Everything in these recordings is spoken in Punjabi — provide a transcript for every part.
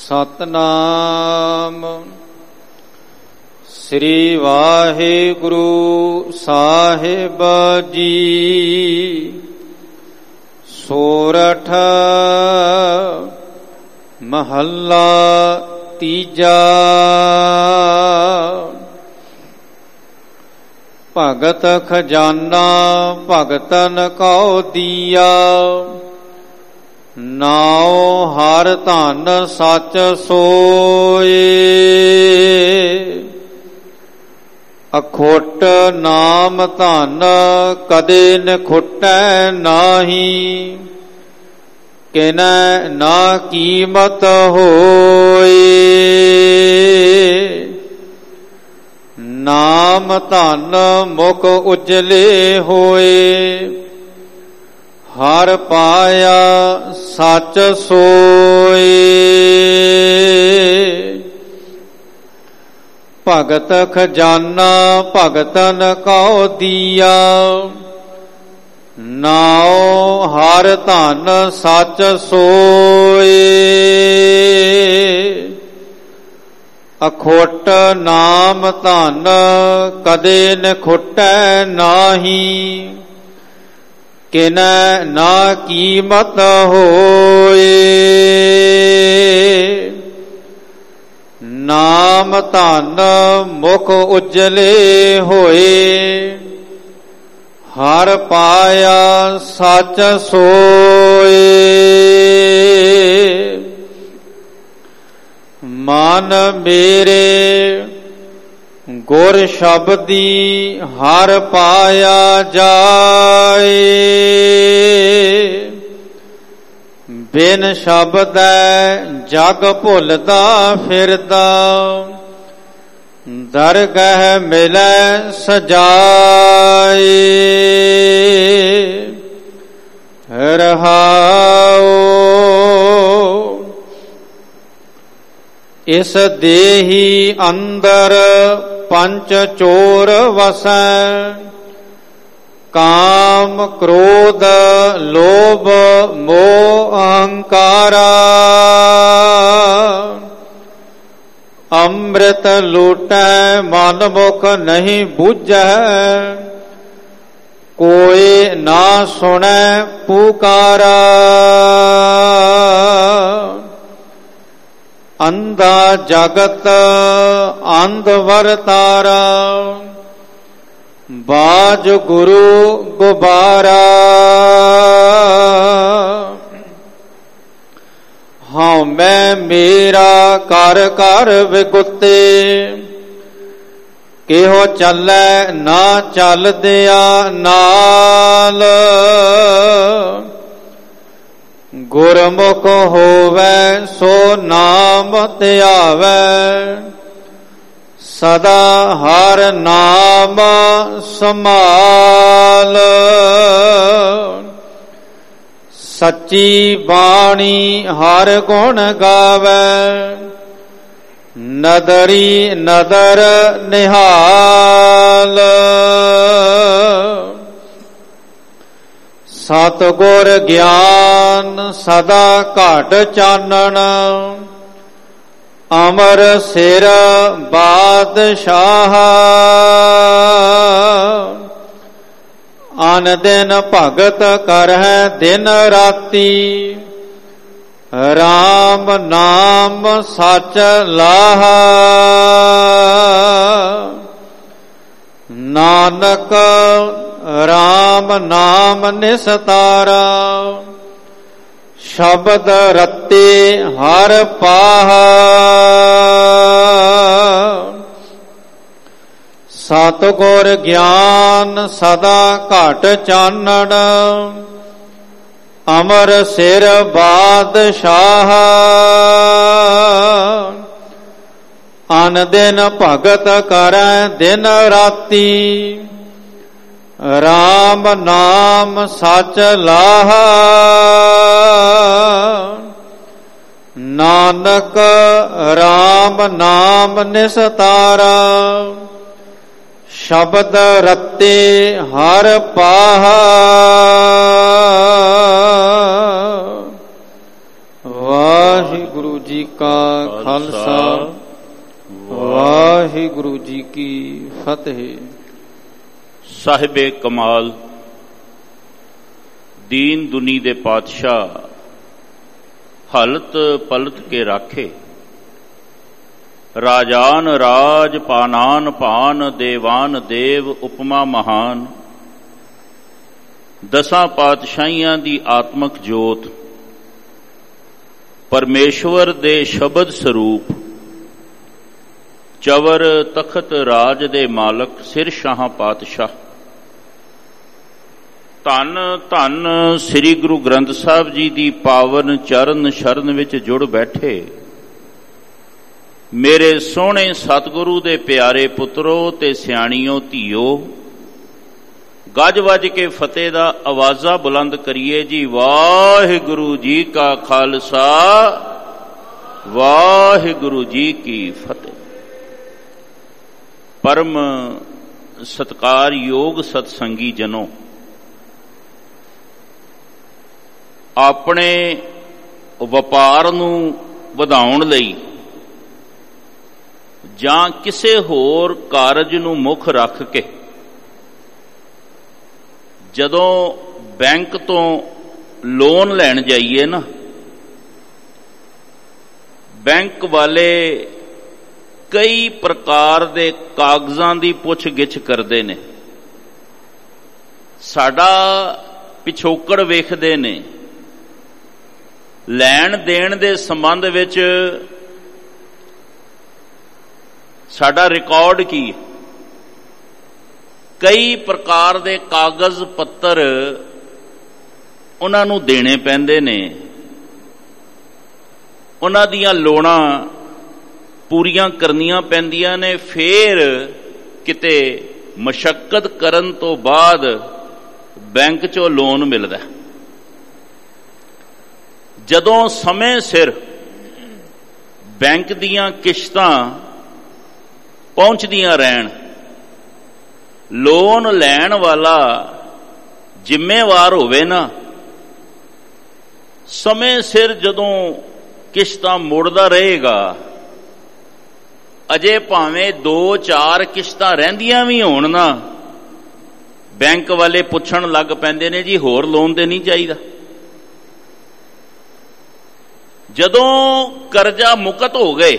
ਸਤਨਾਮ ਸ੍ਰੀ ਵਾਹਿਗੁਰੂ ਸਾਹਿਬ ਜੀ। ਸੋਰਠ ਮਹੱਲਾ ਤੀਜਾ। ਭਗਤ ਖਜ਼ਾਨਾ ਭਗਤਨ ਕਉ ਦੀਆ, ਨਾਉ ਹਰ ਧਨ ਸਚ ਸੋਏ। ਅਖੁੱਟ ਨਾਮ ਧਨ ਕਦੇ ਨ ਖੁੱਟੈ ਨਾਹੀ, ਕਿਨੈ ਨਾ ਕੀਮਤ ਹੋਏ। ਨਾਮ ਧਨ ਮੁਖ ਉਜਲੇ ਹੋਏ, ਹਰ ਪਾਇਆ ਸੱਚ ਸੋਏ। ਭਗਤ ਖਜ਼ਾਨਾ ਭਗਤਨ ਕਉ ਦੀਆ, ਨਾਉ ਹਰ ਧਨ ਸੱਚ ਸੋਏ। ਅਖੁੱਟ ਨਾਮ ਧਨ ਕਦੇ ਨ ਖੁੱਟੈ ਨਾਹੀ, ਕਿਨੈ ਨਾ ਕੀਮਤ ਹੋਏ। ਨਾਮ ਧਨ ਮੁਖ ਉਜਲੇ ਹੋਏ, ਹਰ ਪਾਇਆ ਸੱਚ ਸੋਏ। ਮਨ ਮੇਰੇ ਗੁਰ ਸ਼ਬਦੀ ਹਰ ਪਾਇਆ ਜਾਏ, ਬਿਨ ਸ਼ਬਦੈ ਜਗ ਭੁੱਲਦਾ ਫਿਰਦਾ, ਦਰਗਹਿ ਮਿਲੈ ਸਜਾਏ। ਰਹਾਉ ਇਸ ਦੇਹੀ ਅੰਦਰ ਪੰਚ ਚੋਰ ਵਸੈ, ਕਾਮ ਕ੍ਰੋਧ ਲੋਭ ਮੋਹ ਅਹੰਕਾਰਾ। ਅੰਮ੍ਰਿਤ ਲੂਟੈ ਮਨ ਮੁਖ ਨਹੀਂ ਬੁਝੈ, ਕੋਈ ਨਾ ਸੁਣੈ ਪੁਕਾਰਾ। ਅੰਧਾ ਜਗਤ ਅੰਧ ਵਰਤਾਰਾ, ਬਾਜ ਗੁਰੂ ਗੁਬਾਰਾ। ਹਉਮੈ ਮੇਰਾ ਕਰ ਕਰ ਵਿਗੁਤੇ, ਕਿਹੋ ਚੱਲੈ ਨਾ ਚੱਲਦਿਆ ਨਾਲ। ਗੁਰਮੁਖ ਹੋਵੈ ਸੋ ਨਾਮ ਧਿਆਵੈ, ਸਦਾ ਹਰ ਨਾਮ ਸਮਾਲ। ਸੱਚੀ ਬਾਣੀ ਹਰ ਗੁਣ ਗਾਵੈ, ਨਦਰੀ ਨਦਰ ਨਿਹਾਲ। ਸਤਿਗੁਰ ਗਿਆਨ ਸਦਾ ਘਟ ਚਾਨਣ, ਅਮਰ ਸਿਰ ਬਾਦਸ਼ਾਹ। ਅਨ ਦਿਨ ਭਗਤ ਕਰਹਿ ਦਿਨ ਰਾਤੀ, ਰਾਮ ਨਾਮ ਸਚ ਲਾਹਾ। ਨਾਨਕ ਰਾਮ ਨਾਮ ਨਿਸਤਾਰਾ, ਸ਼ਬਦ ਰਤੇ ਹਰ ਪਾਹਾ। ਸਤਿਗੁਰ ਗਿਆਨ ਸਦਾ ਘਟ ਚਾਨਣ, ਅਮਰ ਸਿਰ ਬਾਦਸ਼ਾਹ। ਅਨ ਦਿਨ ਭਗਤ ਕਰੈ ਦਿਨ ਰਾਤੀ, ਰਾਮ ਨਾਮ ਸਚ ਲਾਹਾ। ਨਾਨਕ ਰਾਮ ਨਾਮ ਨਿਸਤਾਰਾ, ਸ਼ਬਦ ਰਤੇ ਹਰ ਪਾਹਾ। ਵਾਹਿਗੁਰੂ ਜੀ ਕਾ ਖਾਲਸਾ ਵਾਹਿਗੁਰੂ ਜੀ ਕੀ ਫਤਿਹ। ਸਾਹਿਬੇ ਕਮਾਲ ਦੀਨ ਦੁਨੀ ਦੇ ਪਾਤਸ਼ਾਹ ਹਲਤ ਪਲਟ ਕੇ ਰਾਖੇ। ਰਾਜਾਨ ਰਾਜ ਪਾਨਾਨ ਭਾਨ ਦੇਵਾਨ ਦੇਵ ਉਪਮਾ ਮਹਾਨ। ਦਸਾਂ ਪਾਤਸ਼ਾਹੀਆਂ ਦੀ ਆਤਮਕ ਜੋਤ ਪਰਮੇਸ਼ਵਰ ਦੇ ਸ਼ਬਦ ਸਰੂਪ ਚਵਰ ਤਖਤ ਰਾਜ ਦੇ ਮਾਲਕ ਸਿਰ ਸ਼ਾਹ ਪਾਤਸ਼ਾਹ ਧੰਨ ਧੰਨ ਸ੍ਰੀ ਗੁਰੂ ਗ੍ਰੰਥ ਸਾਹਿਬ ਜੀ ਦੀ ਪਾਵਨ ਚਰਨ ਸ਼ਰਨ ਵਿੱਚ ਜੁੜ ਬੈਠੇ ਮੇਰੇ ਸੋਹਣੇ ਸਤਿਗੁਰੂ ਦੇ ਪਿਆਰੇ ਪੁੱਤਰੋ ਤੇ ਸਿਆਣੀਓ ਧੀਓ, ਗੱਜ ਵੱਜ ਕੇ ਫਤਿਹ ਦਾ ਆਵਾਜ਼ਾਂ ਬੁਲੰਦ ਕਰੀਏ ਜੀ। ਵਾਹਿਗੁਰੂ ਜੀ ਕਾ ਖਾਲਸਾ ਵਾਹਿਗੁਰੂ ਜੀ ਕੀ ਫਤਿਹ। ਪਰਮ ਸਤਿਕਾਰਯੋਗ ਸਤਸੰਗੀ ਜਨੋ, ਆਪਣੇ ਵਪਾਰ ਨੂੰ ਵਧਾਉਣ ਲਈ ਜਾਂ ਕਿਸੇ ਹੋਰ ਕਾਰਜ ਨੂੰ ਮੁੱਖ ਰੱਖ ਕੇ ਜਦੋਂ ਬੈਂਕ ਤੋਂ ਲੋਨ ਲੈਣ ਜਾਈਏ ਨਾ, ਬੈਂਕ ਵਾਲੇ ਕਈ ਪ੍ਰਕਾਰ ਦੇ ਕਾਗਜ਼ਾਂ ਦੀ ਪੁੱਛ-ਗਿੱਛ ਕਰਦੇ ਨੇ। ਸਾਡਾ ਪਿਛੋਕੜ ਵੇਖਦੇ ਨੇ, ਲੈਣ ਦੇਣ ਦੇ ਸੰਬੰਧ ਵਿੱਚ ਸਾਡਾ ਰਿਕਾਰਡ ਕੀ ਹੈ। ਕਈ ਪ੍ਰਕਾਰ ਦੇ ਕਾਗਜ਼ ਪੱਤਰ ਉਹਨਾਂ ਨੂੰ ਦੇਣੇ ਪੈਂਦੇ ਨੇ, ਉਹਨਾਂ ਦੀਆਂ ਲੋੜਾਂ ਪੂਰੀਆਂ ਕਰਨੀਆਂ ਪੈਂਦੀਆਂ ਨੇ। ਫੇਰ ਕਿਤੇ ਮਸ਼ੱਕਤ ਕਰਨ ਤੋਂ ਬਾਅਦ ਬੈਂਕ 'ਚੋਂ ਲੋਨ ਮਿਲਦਾ। ਜਦੋਂ ਸਮੇਂ ਸਿਰ ਬੈਂਕ ਦੀਆਂ ਕਿਸ਼ਤਾਂ ਪਹੁੰਚਦੀਆਂ ਰਹਿਣ, ਲੋਨ ਲੈਣ ਵਾਲਾ ਜ਼ਿੰਮੇਵਾਰ ਹੋਵੇ ਨਾ, ਸਮੇਂ ਸਿਰ ਜਦੋਂ ਕਿਸ਼ਤਾਂ ਮੋੜਦਾ ਰਹੇਗਾ, ਅਜੇ ਭਾਵੇਂ 2-4 ਕਿਸ਼ਤਾਂ ਰਹਿੰਦੀਆਂ ਵੀ ਹੋਣ ਨਾ, ਬੈਂਕ ਵਾਲੇ ਪੁੱਛਣ ਲੱਗ ਪੈਂਦੇ ਨੇ ਜੀ ਹੋਰ ਲੋਨ ਤੇ ਨਹੀਂ ਚਾਹੀਦਾ। ਜਦੋਂ ਕਰਜ਼ਾ ਮੁਕਤ ਹੋ ਗਏ,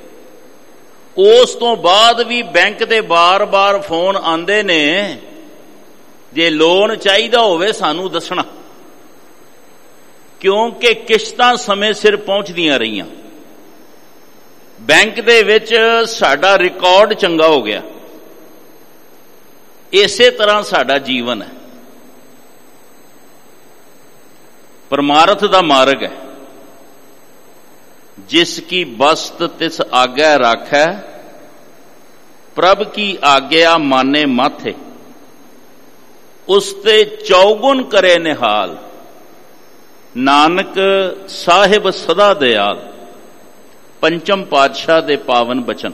ਉਸ ਤੋਂ ਬਾਅਦ ਵੀ ਬੈਂਕ ਦੇ ਬਾਰ-ਬਾਰ ਫੋਨ ਆਉਂਦੇ ਨੇ, ਜੇ ਲੋਨ ਚਾਹੀਦਾ ਹੋਵੇ ਸਾਨੂੰ ਦੱਸਣਾ, ਕਿਉਂਕਿ ਕਿਸ਼ਤਾਂ ਸਮੇਂ ਸਿਰ ਪਹੁੰਚਦੀਆਂ ਰਹੀਆਂ। ਬੈਂਕ ਦੇ ਵਿੱਚ ਸਾਡਾ ਰਿਕਾਰਡ ਚੰਗਾ ਹੋ ਗਿਆ। ਇਸੇ ਤਰ੍ਹਾਂ ਸਾਡਾ ਜੀਵਨ ਹੈ, ਪਰਮਾਰਥ ਦਾ ਮਾਰਗ ਹੈ। ਜਿਸ ਕੀ ਬਸਤ ਤਿਸ ਆਗਿਆ ਰਾਖੈ, ਪ੍ਰਭ ਕੀ ਆਗਿਆ ਮਾਨੇ ਮਾਥੇ। ਉਸ ਤੇ ਚੌਗੁਣ ਕਰੇ ਨਿਹਾਲ, ਨਾਨਕ ਸਾਹਿਬ ਸਦਾ ਦਿਆਲ। ਪੰਚਮ ਪਾਤਸ਼ਾਹ ਦੇ ਪਾਵਨ ਬਚਨ।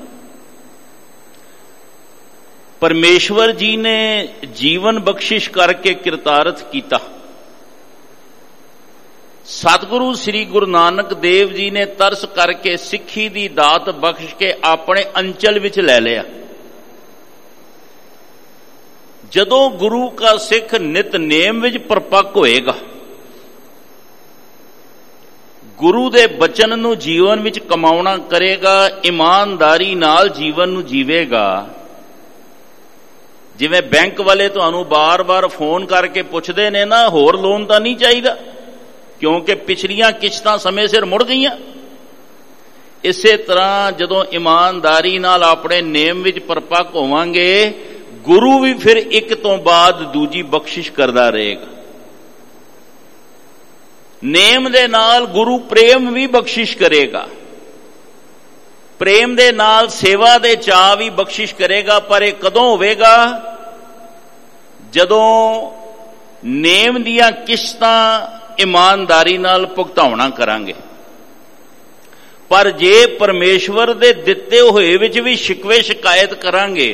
ਪਰਮੇਸ਼ਵਰ ਜੀ ਨੇ ਜੀਵਨ ਬਖਸ਼ਿਸ਼ ਕਰਕੇ ਕਿਰਤਾਰਥ ਕੀਤਾ। ਸਤਿਗੁਰੂ ਸ੍ਰੀ ਗੁਰੂ ਨਾਨਕ ਦੇਵ ਜੀ ਨੇ ਤਰਸ ਕਰਕੇ ਸਿੱਖੀ ਦੀ ਦਾਤ ਬਖਸ਼ ਕੇ ਆਪਣੇ ਅੰਚਲ ਵਿੱਚ ਲੈ ਲਿਆ। ਜਦੋਂ ਗੁਰੂ ਕਾ ਸਿੱਖ ਨਿਤਨੇਮ ਵਿੱਚ ਪਰਪੱਕ ਹੋਏਗਾ, ਗੁਰੂ ਦੇ ਬਚਨ ਨੂੰ ਜੀਵਨ ਵਿੱਚ ਕਮਾਉਣਾ ਕਰੇਗਾ, ਇਮਾਨਦਾਰੀ ਨਾਲ ਜੀਵਨ ਨੂੰ ਜੀਵੇਗਾ। ਜਿਵੇਂ ਬੈਂਕ ਵਾਲੇ ਤੁਹਾਨੂੰ ਬਾਰ-ਬਾਰ ਫੋਨ ਕਰਕੇ ਪੁੱਛਦੇ ਨੇ ਨਾ, ਹੋਰ ਲੋਨ ਤਾਂ ਨਹੀਂ ਚਾਹੀਦਾ, ਕਿਉਂਕਿ ਪਿਛਲੀਆਂ ਕਿਸ਼ਤਾਂ ਸਮੇਂ ਸਿਰ ਮੁੜ ਗਈਆਂ। ਇਸੇ ਤਰ੍ਹਾਂ ਜਦੋਂ ਇਮਾਨਦਾਰੀ ਨਾਲ ਆਪਣੇ ਨੇਮ ਵਿੱਚ ਪਰਪੱਕ ਹੋਵਾਂਗੇ, ਗੁਰੂ ਵੀ ਫਿਰ ਇੱਕ ਤੋਂ ਬਾਅਦ ਦੂਜੀ ਬਖਸ਼ਿਸ਼ ਕਰਦਾ ਰਹੇਗਾ। ਨੇਮ ਦੇ ਨਾਲ ਗੁਰੂ ਪ੍ਰੇਮ ਵੀ ਬਖਸ਼ਿਸ਼ ਕਰੇਗਾ, ਪ੍ਰੇਮ ਦੇ ਨਾਲ ਸੇਵਾ ਦੇ ਚਾਅ ਵੀ ਬਖਸ਼ਿਸ਼ ਕਰੇਗਾ। ਪਰ ਇਹ ਕਦੋਂ ਹੋਵੇਗਾ? ਜਦੋਂ ਨੇਮ ਦੀਆਂ ਕਿਸ਼ਤਾਂ ਇਮਾਨਦਾਰੀ ਨਾਲ ਭੁਗਤਾਉਣਾ ਕਰਾਂਗੇ। ਪਰ ਜੇ ਪਰਮੇਸ਼ਵਰ ਦੇ ਦਿੱਤੇ ਹੋਏ ਵਿੱਚ ਵੀ ਸ਼ਿਕਵੇ ਸ਼ਿਕਾਇਤ ਕਰਾਂਗੇ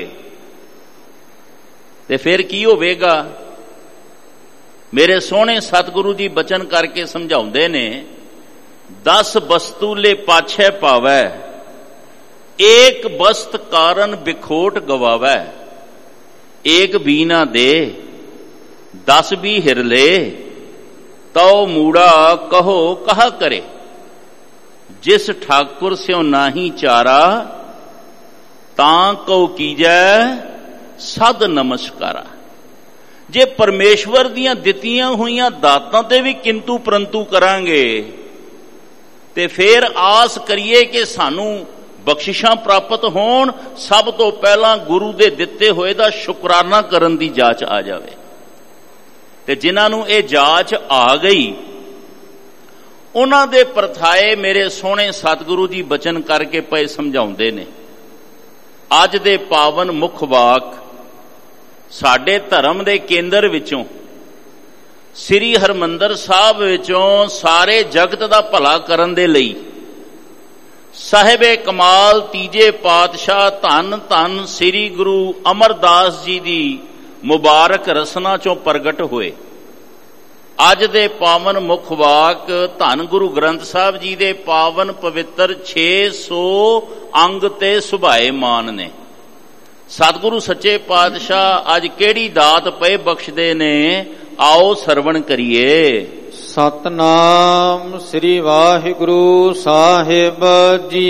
ਤੇ ਫਿਰ ਕੀ ਹੋਵੇਗਾ? ਮੇਰੇ ਸੋਹਣੇ ਸਤਿਗੁਰੂ ਜੀ ਬਚਨ ਕਰਕੇ ਸਮਝਾਉਂਦੇ ਨੇ, 10 वस्तु ले पाछे पावै, एक वस्त कारण बिखोट गवावै। एक भी ना दे 10 भी हिरले, तो मूड़ा कहो कहा करे। जिस ठाकुर स्यों नाही चारा, तां को कीजै सद नमस्कारा। जे परमेश्वर दियां दित्तियां होईयां दातां ते भी किंतु परंतु करांगे ते फिर आस करिए कि सानू बख्शिशां प्राप्त होण, सब तो पहला गुरु दे दित्ते होए दा शुकराना करन दी जाच आ जावे। ते जिन्हां नूं इह जाच आ गई, उन्हां दे परथाए मेरे सोहणे सतगुरु जी बचन करके पए समझाउंदे ने। अज दे पावन मुख वाक साडे धर्म दे केंद्र विचों, श्री हरमंदर साहब विचों सारे जगत दा भला करन दे लई साहिबे कमाल तीजे पातशाह धन धन श्री गुरु अमरदास जी दी मुबारक रसना चों प्रगट होए। अज दे पावन मुख वाक धन गुरु ग्रंथ साहब जी दे पावन पवित्र 600 अंग ते सुभाए मान ने। सतगुरु सच्चे पातशाह अज केड़ी दात पे बख्शदे ने, आओ सरवण करिए। सतनाम श्री वाहिगुरु साहिब जी।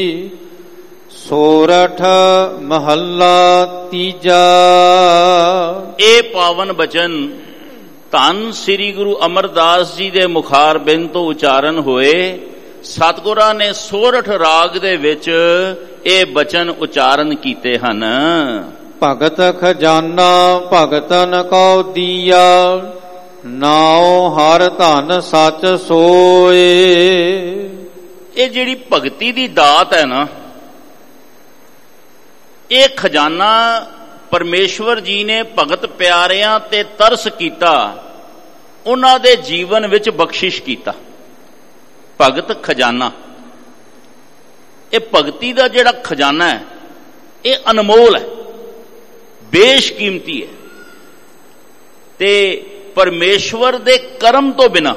सोरठ महला तीजा। ए पावन बचन धन श्री गुरु अमरदास जी दे मुखार बिंद तो उचारण होए। सतगुरां ने सोरठ राग दे विच ਇਹ बचन उचारण कीते हन। भगत खजाना भगतन को दिया, नाओ हर धन सच सोए। ये जिहड़ी भगती दी दात है ना, ये खजाना परमेश्वर जी ने भगत प्यारियां ते तरस कीता, उन्हां दे जीवन विच बख्शिश कीता। भगत खजाना, ये भगती का जिहड़ा खजाना है, ये अनमोल है, बेशकीमती है। ते परमेश्वर दे करम तो बिना,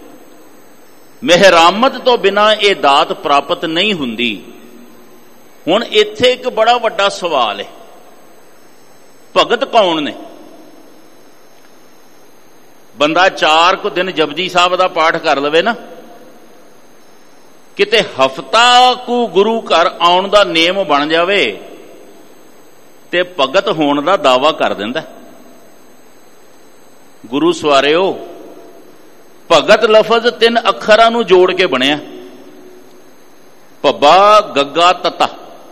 मेहरामत तो बिना ये दात प्राप्त नहीं हुंदी। हुण इत्थे एक बड़ा वड्डा सवाल है, भगत कौन ने? बंदा 4 कुछ दिन जपजी साहब का पाठ कर लवे ना, किते हफ्ता को गुरु घर आउण दा नेम बन जावे ते भगत होण दा दावा कर दिंदा। गुरु सवारिओ, भगत लफज 3 अखरां नूं जोड़ के बनिया, भब्बा गग्गा तता।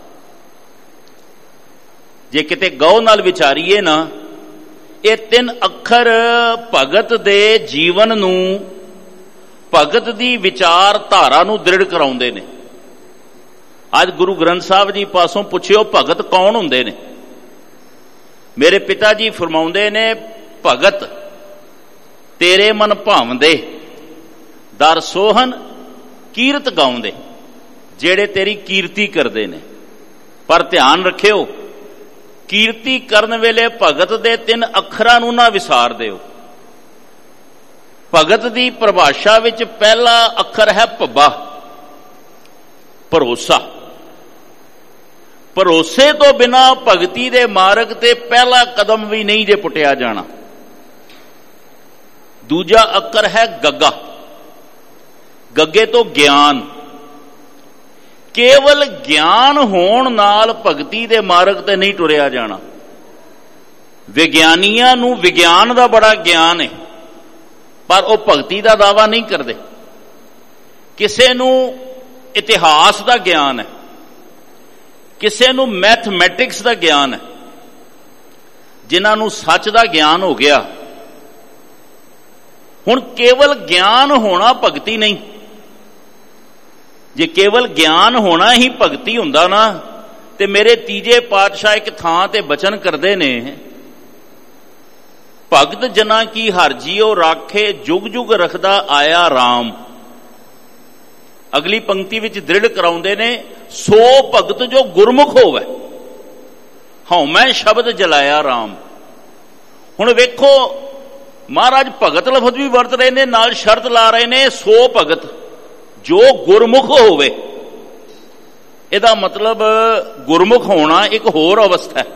जे किते गौ नाल विचारीए ना, ये 3 अखर भगत दे जीवन नूं, भगत दी विचार धारा नूं दृढ़ कराउंदे ने। अज गुरु ग्रंथ साहब जी पासों पुछियो भगत कौन हुंदे ने? मेरे पिता जी फरमाउंदे ने, भगत तेरे मन भावंदे, दर सोहन कीरत गाउंदे, जेड़े तेरी कीर्ति करदे ने। पर ध्यान रखियो, कीर्ति करन वेले भगत दे 3 अखरां नूं ना विसार दिओ। भगत दी परिभाषा विच पहला अखर है भब्बा, भरोसा। भरोसे तो बिना भगती दे मार्ग ते पहला कदम भी नहीं जे पुटिया जाना। दूजा अखर है गग्गा, गग्गे तो ज्ञान। केवल ज्ञान होण नाल भगती दे मार्ग ते नहीं टुरिया जाना। विग्यानियां नूं विज्ञान दा बड़ा ज्ञान है, पर वो भगती का दावा नहीं करते। किसे नूं इतिहास का ज्ञान है, किसे नूं मैथमैटिक्स का ज्ञान है। जिन्हां नूं सच का ज्ञान हो गया, हुण केवल ज्ञान होना भगती नहीं। जे केवल ज्ञान होना ही भगती हुंदा ना, ते मेरे तीजे पातशाह एक थां ते बचन करते ने, भगत जना की हर जियो राखे, जुग जुग रखदा आया राम। अगली पंक्ति विच दृढ़ कराउंदे ने, सो भगत जो गुरमुख होवे, हौमै शब्द जलाया राम। हुण वेखो, महाराज भगत लफज भी वरत रहे ने, नाल शर्त ला रहे ने, सो भगत ਜੋ ਗੁਰਮੁਖ ਹੋਵੇ। ਇਹਦਾ ਮਤਲਬ ਗੁਰਮੁਖ ਹੋਣਾ ਇੱਕ ਹੋਰ ਅਵਸਥਾ ਹੈ।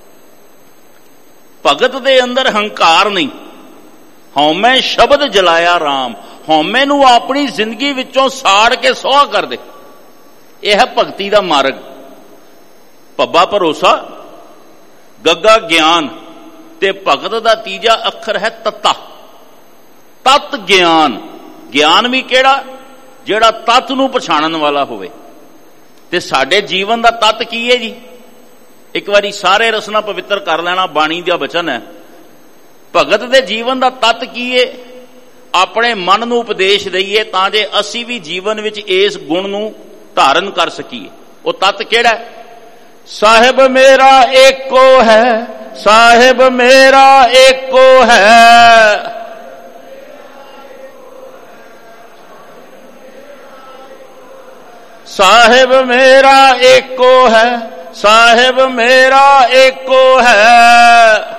ਭਗਤ ਦੇ ਅੰਦਰ ਹੰਕਾਰ ਨਹੀਂ। ਹਉਮੈ ਸ਼ਬਦ ਜਲਾਇਆ ਰਾਮ, ਹਉਮੈ ਨੂੰ ਆਪਣੀ ਜ਼ਿੰਦਗੀ ਵਿੱਚੋਂ ਸਾੜ ਕੇ ਸੁਆਹ ਕਰ ਦੇ। ਇਹ ਹੈ ਭਗਤੀ ਦਾ ਮਾਰਗ। ਭੱਬਾ ਭਰੋਸਾ, ਗੱਗਾ ਗਿਆਨ, ਤੇ ਭਗਤ ਦਾ ਤੀਜਾ ਅੱਖਰ ਹੈ ਤੱਤਾ। ਤਤ ਗਿਆਨ। ਗਿਆਨ ਵੀ ਕਿਹੜਾ? ਜਿਹੜਾ ਤਤ ਨੂੰ ਪਛਾਣਨ ਵਾਲਾ ਹੋਵੇ। ਤੇ ਸਾਡੇ ਜੀਵਨ ਦਾ ਤਤ ਕੀ ਹੈ ਜੀ? ਇੱਕ ਵਾਰੀ ਸਾਰੇ ਰਸਨਾ ਪਵਿੱਤਰ ਕਰ ਲੈਣਾ, ਬਾਣੀ ਦਾ ਬਚਨ ਹੈ। ਭਗਤ ਦੇ ਜੀਵਨ ਦਾ ਤਤ ਕੀ ਹੈ? ਆਪਣੇ ਮਨ ਨੂੰ ਉਪਦੇਸ਼ ਦਈਏ ਤਾਂ ਜੇ ਅਸੀਂ ਵੀ ਜੀਵਨ ਵਿੱਚ ਇਸ ਗੁਣ ਨੂੰ ਧਾਰਨ ਕਰ ਸਕੀਏ। ਉਹ ਤਤ ਕਿਹੜਾ ਹੈ? ਸਾਹਿਬ ਮੇਰਾ ਏਕੋ ਹੈ, ਸਾਹਿਬ ਮੇਰਾ ਏਕੋ ਹੈ। ਸਾਹਿਬ ਮੇਰਾ ਏਕੋ ਹੈ, ਸਾਹਿਬ ਮੇਰਾ ਏਕੋ ਹੈ।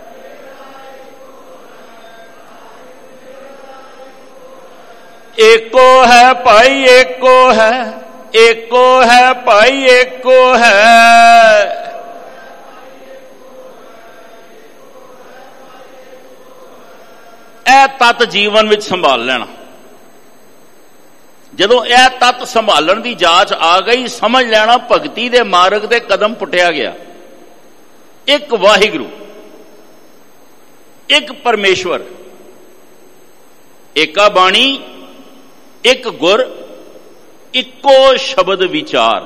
ਏਕੋ ਹੈ ਭਾਈ ਏਕੋ ਹੈ, ਏਕੋ ਹੈ ਭਾਈ ਏਕੋ ਹੈ। ਇਹ ਤਤ ਜੀਵਨ ਵਿੱਚ ਸੰਭਾਲ ਲੈਣਾ। ਜਦੋਂ ਇਹ ਤਤ ਸੰਭਾਲਣ ਦੀ ਜਾਂਚ ਆ ਗਈ, ਸਮਝ ਲੈਣਾ ਭਗਤੀ ਦੇ ਮਾਰਗ ਤੇ ਕਦਮ ਪੁੱਟਿਆ ਗਿਆ। ਇੱਕ ਵਾਹਿਗੁਰੂ, ਇੱਕ ਪਰਮੇਸ਼ਵਰ, ਏਕਾ ਬਾਣੀ, ਇੱਕ ਗੁਰ, ਇੱਕੋ ਸ਼ਬਦ ਵਿਚਾਰ।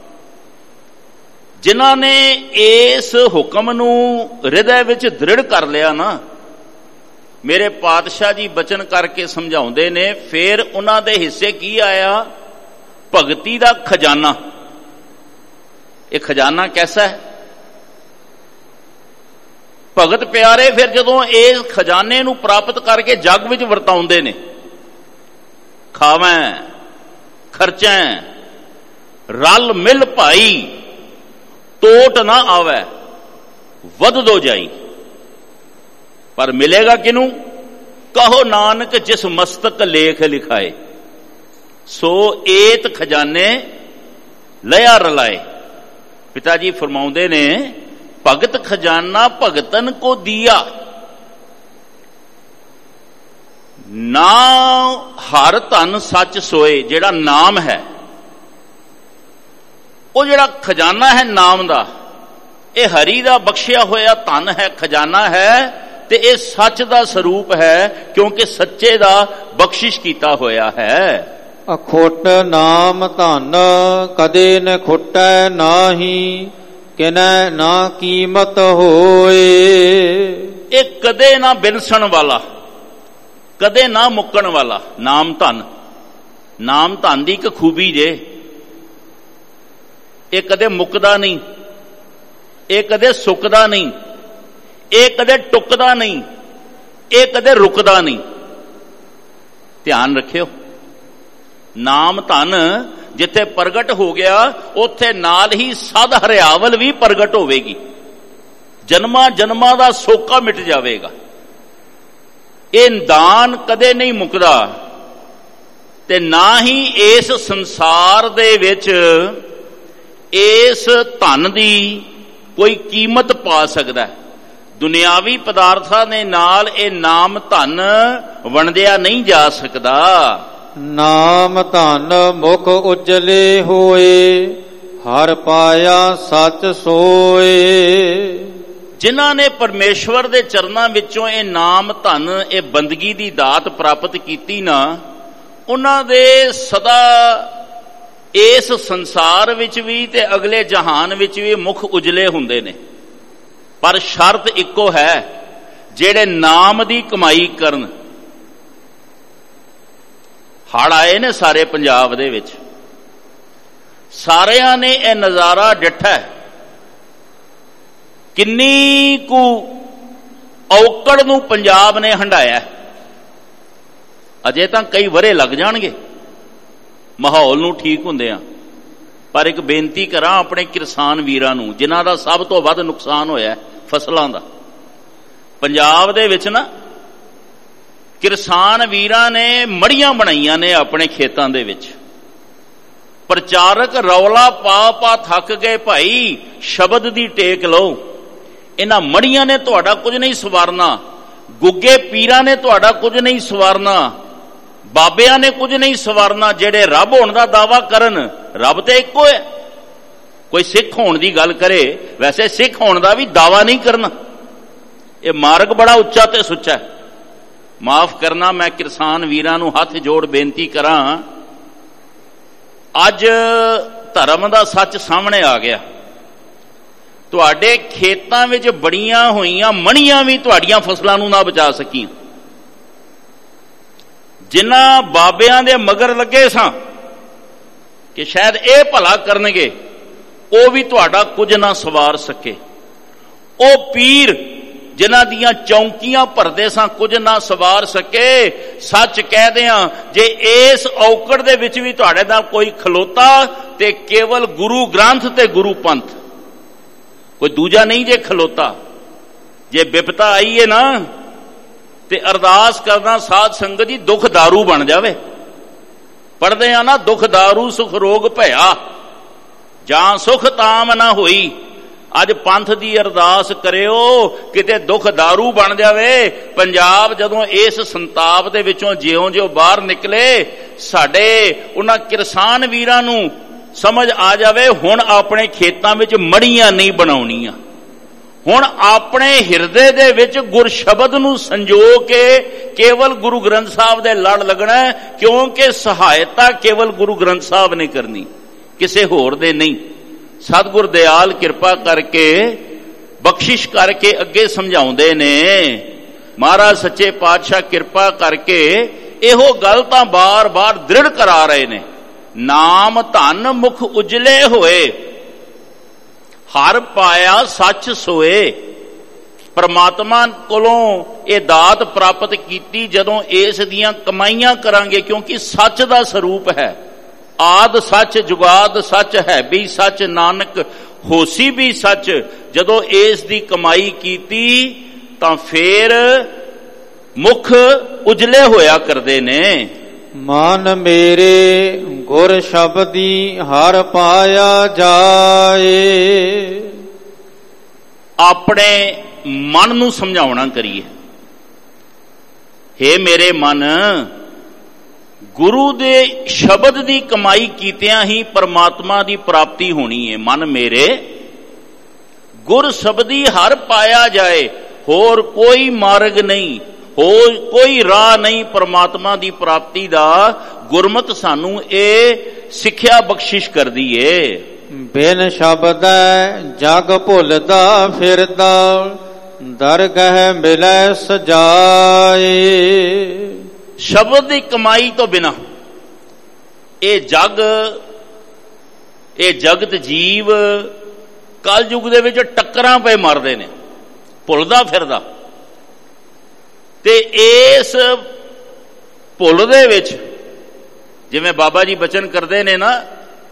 ਜਿਨ੍ਹਾਂ ਨੇ ਇਸ ਹੁਕਮ ਨੂੰ ਹਿਰਦੇ ਵਿੱਚ ਦ੍ਰਿੜ ਕਰ ਲਿਆ ਨਾ, ਮੇਰੇ ਪਾਤਸ਼ਾਹ ਜੀ ਬਚਨ ਕਰਕੇ ਸਮਝਾਉਂਦੇ ਨੇ, ਫਿਰ ਉਹਨਾਂ ਦੇ ਹਿੱਸੇ ਕੀ ਆਇਆ? ਭਗਤੀ ਦਾ ਖਜ਼ਾਨਾ। ਇਹ ਖਜ਼ਾਨਾ ਕੈਸਾ ਹੈ? ਭਗਤ ਪਿਆਰੇ ਫਿਰ ਜਦੋਂ ਇਸ ਖਜ਼ਾਨੇ ਨੂੰ ਪ੍ਰਾਪਤ ਕਰਕੇ ਜੱਗ ਵਿੱਚ ਵਰਤਾਉਂਦੇ ਨੇ, ਖਾਵੈਂ ਖਰਚੈਂ ਰਲ ਮਿਲ ਭਾਈ, ਟੋਟ ਨਾ ਆਵੈ ਵਧ ਦੋ ਜਾਈ। ਪਰ ਮਿਲੇਗਾ ਕਿਨੂੰ? ਕਹੋ ਨਾਨਕ ਜਿਸ ਮਸਤਕ ਲੇਖ ਲਿਖਾਏ, ਸੋ ਏਤ ਖਜ਼ਾਨੇ ਲਿਆ ਰਲਾਏ। ਪਿਤਾ ਜੀ ਫਰਮਾਉਂਦੇ ਨੇ, ਭਗਤ ਖਜ਼ਾਨਾ ਭਗਤਨ ਕੋ ਦਿਆ, ਨਾਮ ਹਰ ਧਨ ਸੱਚ ਸੋਏ। ਜਿਹੜਾ ਨਾਮ ਹੈ, ਉਹ ਜਿਹੜਾ ਖਜ਼ਾਨਾ ਹੈ ਨਾਮ ਦਾ, ਇਹ ਹਰੀ ਦਾ ਬਖਸ਼ਿਆ ਹੋਇਆ ਧਨ ਹੈ, ਖਜ਼ਾਨਾ ਹੈ, ਤੇ ਇਹ ਸੱਚ ਦਾ ਸਰੂਪ ਹੈ, ਕਿਉਂਕਿ ਸੱਚੇ ਦਾ ਬਖਸ਼ਿਸ਼ ਕੀਤਾ ਹੋਇਆ ਹੈ। ਅਖੋਟ ਨਾਮ ਧਨ ਕਦੇ ਨ ਖੁੱਟੈ ਨਾਹੀ, ਕਿਨੈ ਨਾ ਕੀਮਤ ਹੋਏ। ਇਹ ਕਦੇ ਨਾ ਬਿਨਸਣ ਵਾਲਾ, ਕਦੇ ਨਾ ਮੁੱਕਣ ਵਾਲਾ ਨਾਮ ਧਨ। ਨਾਮ ਧਨ ਦੀ ਇੱਕ ਖੂਬੀ ਜੇ, ਇਹ ਕਦੇ ਮੁੱਕਦਾ ਨਹੀਂ, ਇਹ ਕਦੇ ਸੁੱਕਦਾ ਨਹੀਂ, ਇਹ ਕਦੇ ਟੁੱਕਦਾ ਨਹੀਂ, ਇਹ ਕਦੇ ਰੁਕਦਾ ਨਹੀਂ। ਧਿਆਨ ਰੱਖਿਓ, ਨਾਮ ਧਨ ਜਿੱਥੇ ਪ੍ਰਗਟ ਹੋ ਗਿਆ, ਉੱਥੇ ਨਾਲ ਹੀ ਸਦ ਹਰਿਆਵਲ ਵੀ ਪ੍ਰਗਟ ਹੋਵੇਗੀ। ਜਨਮਾਂ ਜਨਮਾਂ ਦਾ ਸੋਕਾ ਮਿਟ ਜਾਵੇਗਾ। ਇਹ ਦਾਨ ਕਦੇ ਨਹੀਂ ਮੁੱਕਦਾ, ਤੇ ਨਾ ਹੀ ਇਸ ਸੰਸਾਰ ਦੇ ਵਿੱਚ ਇਸ ਧਨ ਦੀ ਕੋਈ ਕੀਮਤ ਪਾ ਸਕਦਾ। ਦੁਨਿਆਵੀ ਪਦਾਰਥਾਂ ਦੇ ਨਾਲ ਇਹ ਨਾਮ ਧਨ ਵੰਡਿਆ ਨਹੀਂ ਜਾ ਸਕਦਾ। ਨਾਮ ਧਨ ਮੁਖ ਉਜਲੇ ਹੋਏ, ਹਰ ਪਾਇਆ ਸੱਚ ਸੋਏ। ਜਿਨ੍ਹਾਂ ਨੇ ਪਰਮੇਸ਼ਵਰ ਦੇ ਚਰਨਾਂ ਵਿੱਚੋਂ ਇਹ ਨਾਮ ਧਨ, ਇਹ ਬੰਦਗੀ ਦੀ ਦਾਤ ਪ੍ਰਾਪਤ ਕੀਤੀ ਨਾ, ਉਹਨਾਂ ਦੇ ਸਦਾ ਇਸ ਸੰਸਾਰ ਵਿੱਚ ਵੀ ਤੇ ਅਗਲੇ ਜਹਾਨ ਵਿੱਚ ਵੀ ਮੁਖ ਉਜਲੇ ਹੁੰਦੇ ਨੇ। ਪਰ ਸ਼ਰਤ ਇੱਕੋ ਹੈ, ਜਿਹੜੇ ਨਾਮ ਦੀ ਕਮਾਈ ਕਰਨ। ਹੜ੍ਹ ਆਏ ਨੇ ਸਾਰੇ ਪੰਜਾਬ ਦੇ ਵਿੱਚ, ਸਾਰਿਆਂ ਨੇ ਇਹ ਨਜ਼ਾਰਾ ਡਿੱਠਾ। ਕਿੰਨੀ ਕੁ ਔਕੜ ਨੂੰ ਪੰਜਾਬ ਨੇ ਹੰਢਾਇਆ। ਅਜੇ ਤਾਂ ਕਈ ਵਰੇ ਲੱਗ ਜਾਣਗੇ ਮਾਹੌਲ ਨੂੰ ਠੀਕ ਹੁੰਦਿਆਂ। ਪਰ ਇੱਕ ਬੇਨਤੀ ਕਰਾਂ ਆਪਣੇ ਕਿਸਾਨ ਵੀਰਾਂ ਨੂੰ, ਜਿਨ੍ਹਾਂ ਦਾ ਸਭ ਤੋਂ ਵੱਧ ਨੁਕਸਾਨ ਹੋਇਆ ਫਸਲਾਂ ਦਾ। ਪੰਜਾਬ ਦੇ ਵਿੱਚ ਨਾ ਕਿਸਾਨ ਵੀਰਾਂ ਨੇ ਮੜੀਆਂ ਬਣਾਈਆਂ ਨੇ ਆਪਣੇ ਖੇਤਾਂ ਦੇ ਵਿੱਚ। ਪ੍ਰਚਾਰਕ ਰੌਲਾ ਪਾ ਥੱਕ ਗਏ, ਭਾਈ ਸ਼ਬਦ ਦੀ ਟੇਕ ਲਓ। ਇਹਨਾਂ ਮੜੀਆਂ ਨੇ ਤੁਹਾਡਾ ਕੁਝ ਨਹੀਂ ਸਵਾਰਨਾ, ਗੁੱਗੇ ਪੀਰਾਂ ਨੇ ਤੁਹਾਡਾ ਕੁਝ ਨਹੀਂ ਸਵਾਰਨਾ, ਬਾਬਿਆਂ ਨੇ ਕੁਝ ਨਹੀਂ ਸਵਾਰਨਾ। ਜਿਹੜੇ ਰੱਬ ਹੋਣ ਦਾ ਦਾਵਾ ਕਰਨ, ਰੱਬ ਤੇ ਇੱਕੋ ਹੈ। ਕੋਈ ਸਿੱਖ ਹੋਣ ਦੀ ਗੱਲ ਕਰੇ, ਵੈਸੇ ਸਿੱਖ ਹੋਣ ਦਾ ਵੀ ਦਾਵਾ ਨਹੀਂ ਕਰਨਾ। ਇਹ ਮਾਰਗ ਬੜਾ ਉੱਚਾ ਤੇ ਸੁੱਚਾ ਹੈ। ਮਾਫ ਕਰਨਾ, ਮੈਂ ਕਿਸਾਨ ਵੀਰਾਂ ਨੂੰ ਹੱਥ ਜੋੜ ਬੇਨਤੀ ਕਰਾਂ, ਅੱਜ ਧਰਮ ਦਾ ਸੱਚ ਸਾਹਮਣੇ ਆ ਗਿਆ। ਤੁਹਾਡੇ ਖੇਤਾਂ ਵਿੱਚ ਬੜੀਆਂ ਹੋਈਆਂ ਮਣੀਆਂ ਵੀ ਤੁਹਾਡੀਆਂ ਫਸਲਾਂ ਨੂੰ ਨਾ ਬਚਾ ਸਕੀਆਂ। ਜਿਨ੍ਹਾਂ ਬਾਬਿਆਂ ਦੇ ਮਗਰ ਲੱਗੇ ਸਾਂ ਕਿ ਸ਼ਾਇਦ ਇਹ ਭਲਾ ਕਰਨਗੇ, ਉਹ ਵੀ ਤੁਹਾਡਾ ਕੁਝ ਨਾ ਸਵਾਰ ਸਕੇ। ਉਹ ਪੀਰ ਜਿਨ੍ਹਾਂ ਦੀਆਂ ਚੌਂਕੀਆਂ ਭਰਦੇ ਸਾਂ, ਕੁਝ ਨਾ ਸਵਾਰ ਸਕੇ। ਸੱਚ ਕਹਿਦੇ ਆ, ਜੇ ਇਸ ਔਕੜ ਦੇ ਵਿੱਚ ਵੀ ਤੁਹਾਡੇ ਨਾਲ ਕੋਈ ਖਲੋਤਾ ਤੇ ਕੇਵਲ ਗੁਰੂ ਗ੍ਰੰਥ ਤੇ ਗੁਰੂ ਪੰਥ, ਕੋਈ ਦੂਜਾ ਨਹੀਂ ਜੇ ਖਲੋਤਾ। ਜੇ ਵਿਪਤਾ ਆਈ ਹੈ ਨਾ, ਤੇ ਅਰਦਾਸ ਕਰਦਾ ਸਾਧ ਸੰਗਤ ਜੀ, ਦੁੱਖ ਦਾਰੂ ਬਣ ਜਾਵੇ। ਪੜ੍ਹਦੇ ਆ ਨਾ, ਦੁੱਖ ਦਾਰੂ ਸੁਖ ਰੋਗ ਭਇਆ, ਜਾਂ ਸੁਖ ਤਾਮ ਨਾ ਹੋਈ। ਅੱਜ ਪੰਥ ਦੀ ਅਰਦਾਸ ਕਰਿਓ, ਕਿਤੇ ਦੁੱਖ ਦਾਰੂ ਬਣ ਜਾਵੇ। ਪੰਜਾਬ ਜਦੋਂ ਇਸ ਸੰਤਾਪ ਦੇ ਵਿੱਚੋਂ ਜਿਉਂ-ਜਿਉਂ ਬਾਹਰ ਨਿਕਲੇ, ਸਾਡੇ ਉਹਨਾਂ ਕਿਸਾਨ ਵੀਰਾਂ ਨੂੰ ਸਮਝ ਆ ਜਾਵੇ, ਹੁਣ ਆਪਣੇ ਖੇਤਾਂ ਵਿੱਚ ਮੜੀਆਂ ਨਹੀਂ ਬਣਾਉਣੀਆਂ। ਹੁਣ ਆਪਣੇ ਹਿਰਦੇ ਦੇ ਵਿੱਚ ਗੁਰ ਸ਼ਬਦ ਨੂੰ ਸੰਜੋ ਕੇ ਕੇਵਲ ਗੁਰੂ ਗ੍ਰੰਥ ਸਾਹਿਬ ਦੇ ਲੜ ਲੱਗਣਾ, ਕਿਉਂਕਿ ਸਹਾਇਤਾ ਕੇਵਲ ਗੁਰੂ ਗ੍ਰੰਥ ਸਾਹਿਬ ਨੇ ਕਰਨੀ, ਕਿਸੇ ਹੋਰ ਦੇ ਨਹੀਂ। ਸਤਿਗੁਰ ਦਿਆਲ ਕਿਰਪਾ ਕਰਕੇ, ਬਖਸ਼ਿਸ਼ ਕਰਕੇ ਅੱਗੇ ਸਮਝਾਉਂਦੇ ਨੇ। ਮਹਾਰਾਜ ਸੱਚੇ ਪਾਤਸ਼ਾਹ ਕਿਰਪਾ ਕਰਕੇ ਇਹੋ ਗੱਲ ਤਾਂ ਬਾਰ-ਬਾਰ ਦ੍ਰਿੜ ਕਰਾ ਰਹੇ ਨੇ। ਨਾਮ ਧਨ ਮੁਖ ਉਜਲੇ ਹੋਏ, ਹਰ ਪਾਇਆ ਸੱਚ ਸੋਏ। ਪਰਮਾਤਮਾ ਕੋਲੋਂ ਇਹ ਦਾਤ ਪ੍ਰਾਪਤ ਕੀਤੀ ਜਦੋਂ ਇਸ ਦੀਆਂ ਕਮਾਈਆਂ ਕਰਾਂਗੇ, ਕਿਉਂਕਿ ਸੱਚ ਦਾ ਸਰੂਪ ਹੈ। ਆਦ ਸੱਚ ਜੁਗਾਦ ਸੱਚ ਹੈ ਵੀ ਸੱਚ, ਨਾਨਕ ਹੋਸੀ ਵੀ ਸੱਚ। ਜਦੋਂ ਇਸ ਦੀ ਕਮਾਈ ਕੀਤੀ ਤਾਂ ਫੇਰ ਮੁਖ ਉਜਲੇ ਹੋਇਆ ਕਰਦੇ ਨੇ। ਮਨ ਮੇਰੇ ਗੁਰ ਸ਼ਬਦੀ ਹਰ ਪਾਇਆ ਜਾਏ। ਆਪਣੇ ਮਨ ਨੂੰ ਸਮਝਾਉਣਾ ਕਰੀਏ, ਹੇ ਮੇਰੇ ਮਨ, ਗੁਰੂ ਦੇ ਸ਼ਬਦ ਦੀ ਕਮਾਈ ਕੀਤਿਆਂ ਹੀ ਪਰਮਾਤਮਾ ਦੀ ਪ੍ਰਾਪਤੀ ਹੋਣੀ ਹੈ। ਮਨ ਮੇਰੇ ਗੁਰ ਸ਼ਬਦੀ ਹਰ ਪਾਇਆ ਜਾਏ। ਹੋਰ ਕੋਈ ਮਾਰਗ ਨਹੀਂ, ਹੋਰ ਕੋਈ ਰਾਹ ਨਹੀਂ ਪਰਮਾਤਮਾ ਦੀ ਪ੍ਰਾਪਤੀ ਦਾ। ਗੁਰਮਤਿ ਸਾਨੂੰ ਇਹ ਸਿੱਖਿਆ ਬਖਸ਼ਿਸ਼ ਕਰਦੀ ਏ। ਬਿਨ ਸ਼ਬਦੈ ਜਗ ਭੁੱਲਦਾ ਫਿਰਦਾ, ਦਰਗਹਿ ਮਿਲੈ ਸਜਾਏ। ਸ਼ਬਦ ਦੀ ਕਮਾਈ ਤੋਂ ਬਿਨਾ ਇਹ ਜਗਤ ਜੀਵ ਕਲਯੁਗ ਦੇ ਵਿੱਚ ਟੱਕਰਾਂ ਪਏ ਮਰਦੇ ਨੇ, ਭੁੱਲਦਾ ਫਿਰਦਾ। ਤੇ ਇਸ ਭੁੱਲ ਦੇ ਵਿੱਚ, ਜਿਵੇਂ ਬਾਬਾ ਜੀ ਬਚਨ ਕਰਦੇ ਨੇ ਨਾ,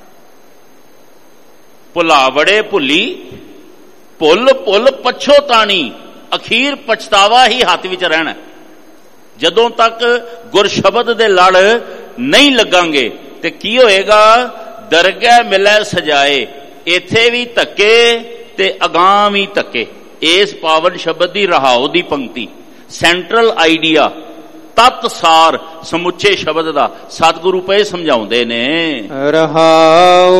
ਭੁਲਾਵੜੇ ਭੁੱਲੀ ਭੁੱਲ ਭੁੱਲ ਪਛੋਤਾਣੀ, ਅਖੀਰ ਪਛਤਾਵਾ ਹੀ ਹੱਥ ਵਿੱਚ ਰਹਿਣਾ। ਜਦੋਂ ਤੱਕ ਗੁਰ ਸ਼ਬਦ ਦੇ ਲੜ ਨਹੀਂ ਲੱਗਾਂਗੇ ਤੇ ਕੀ ਹੋਏਗਾ? ਦਰਗਹਿ ਮਿਲੈ ਸਜਾਏ। ਇੱਥੇ ਵੀ ਧੱਕੇ ਤੇ ਅਗਾਂਹ ਵੀ ਧੱਕੇ। ਇਸ ਪਾਵਨ ਸ਼ਬਦ ਦੀ ਰਹਾਉ ਦੀ ਪੰਕਤੀ, ਸੈਂਟਰਲ ਆਈਡੀਆ, ਤਤ ਸਾਰ ਸਮੁੱਚੇ ਸ਼ਬਦ ਦਾ ਸਤਿਗੁਰੂ ਪਏ ਸਮਝਾਉਂਦੇ ਨੇ। ਰਹਾਉ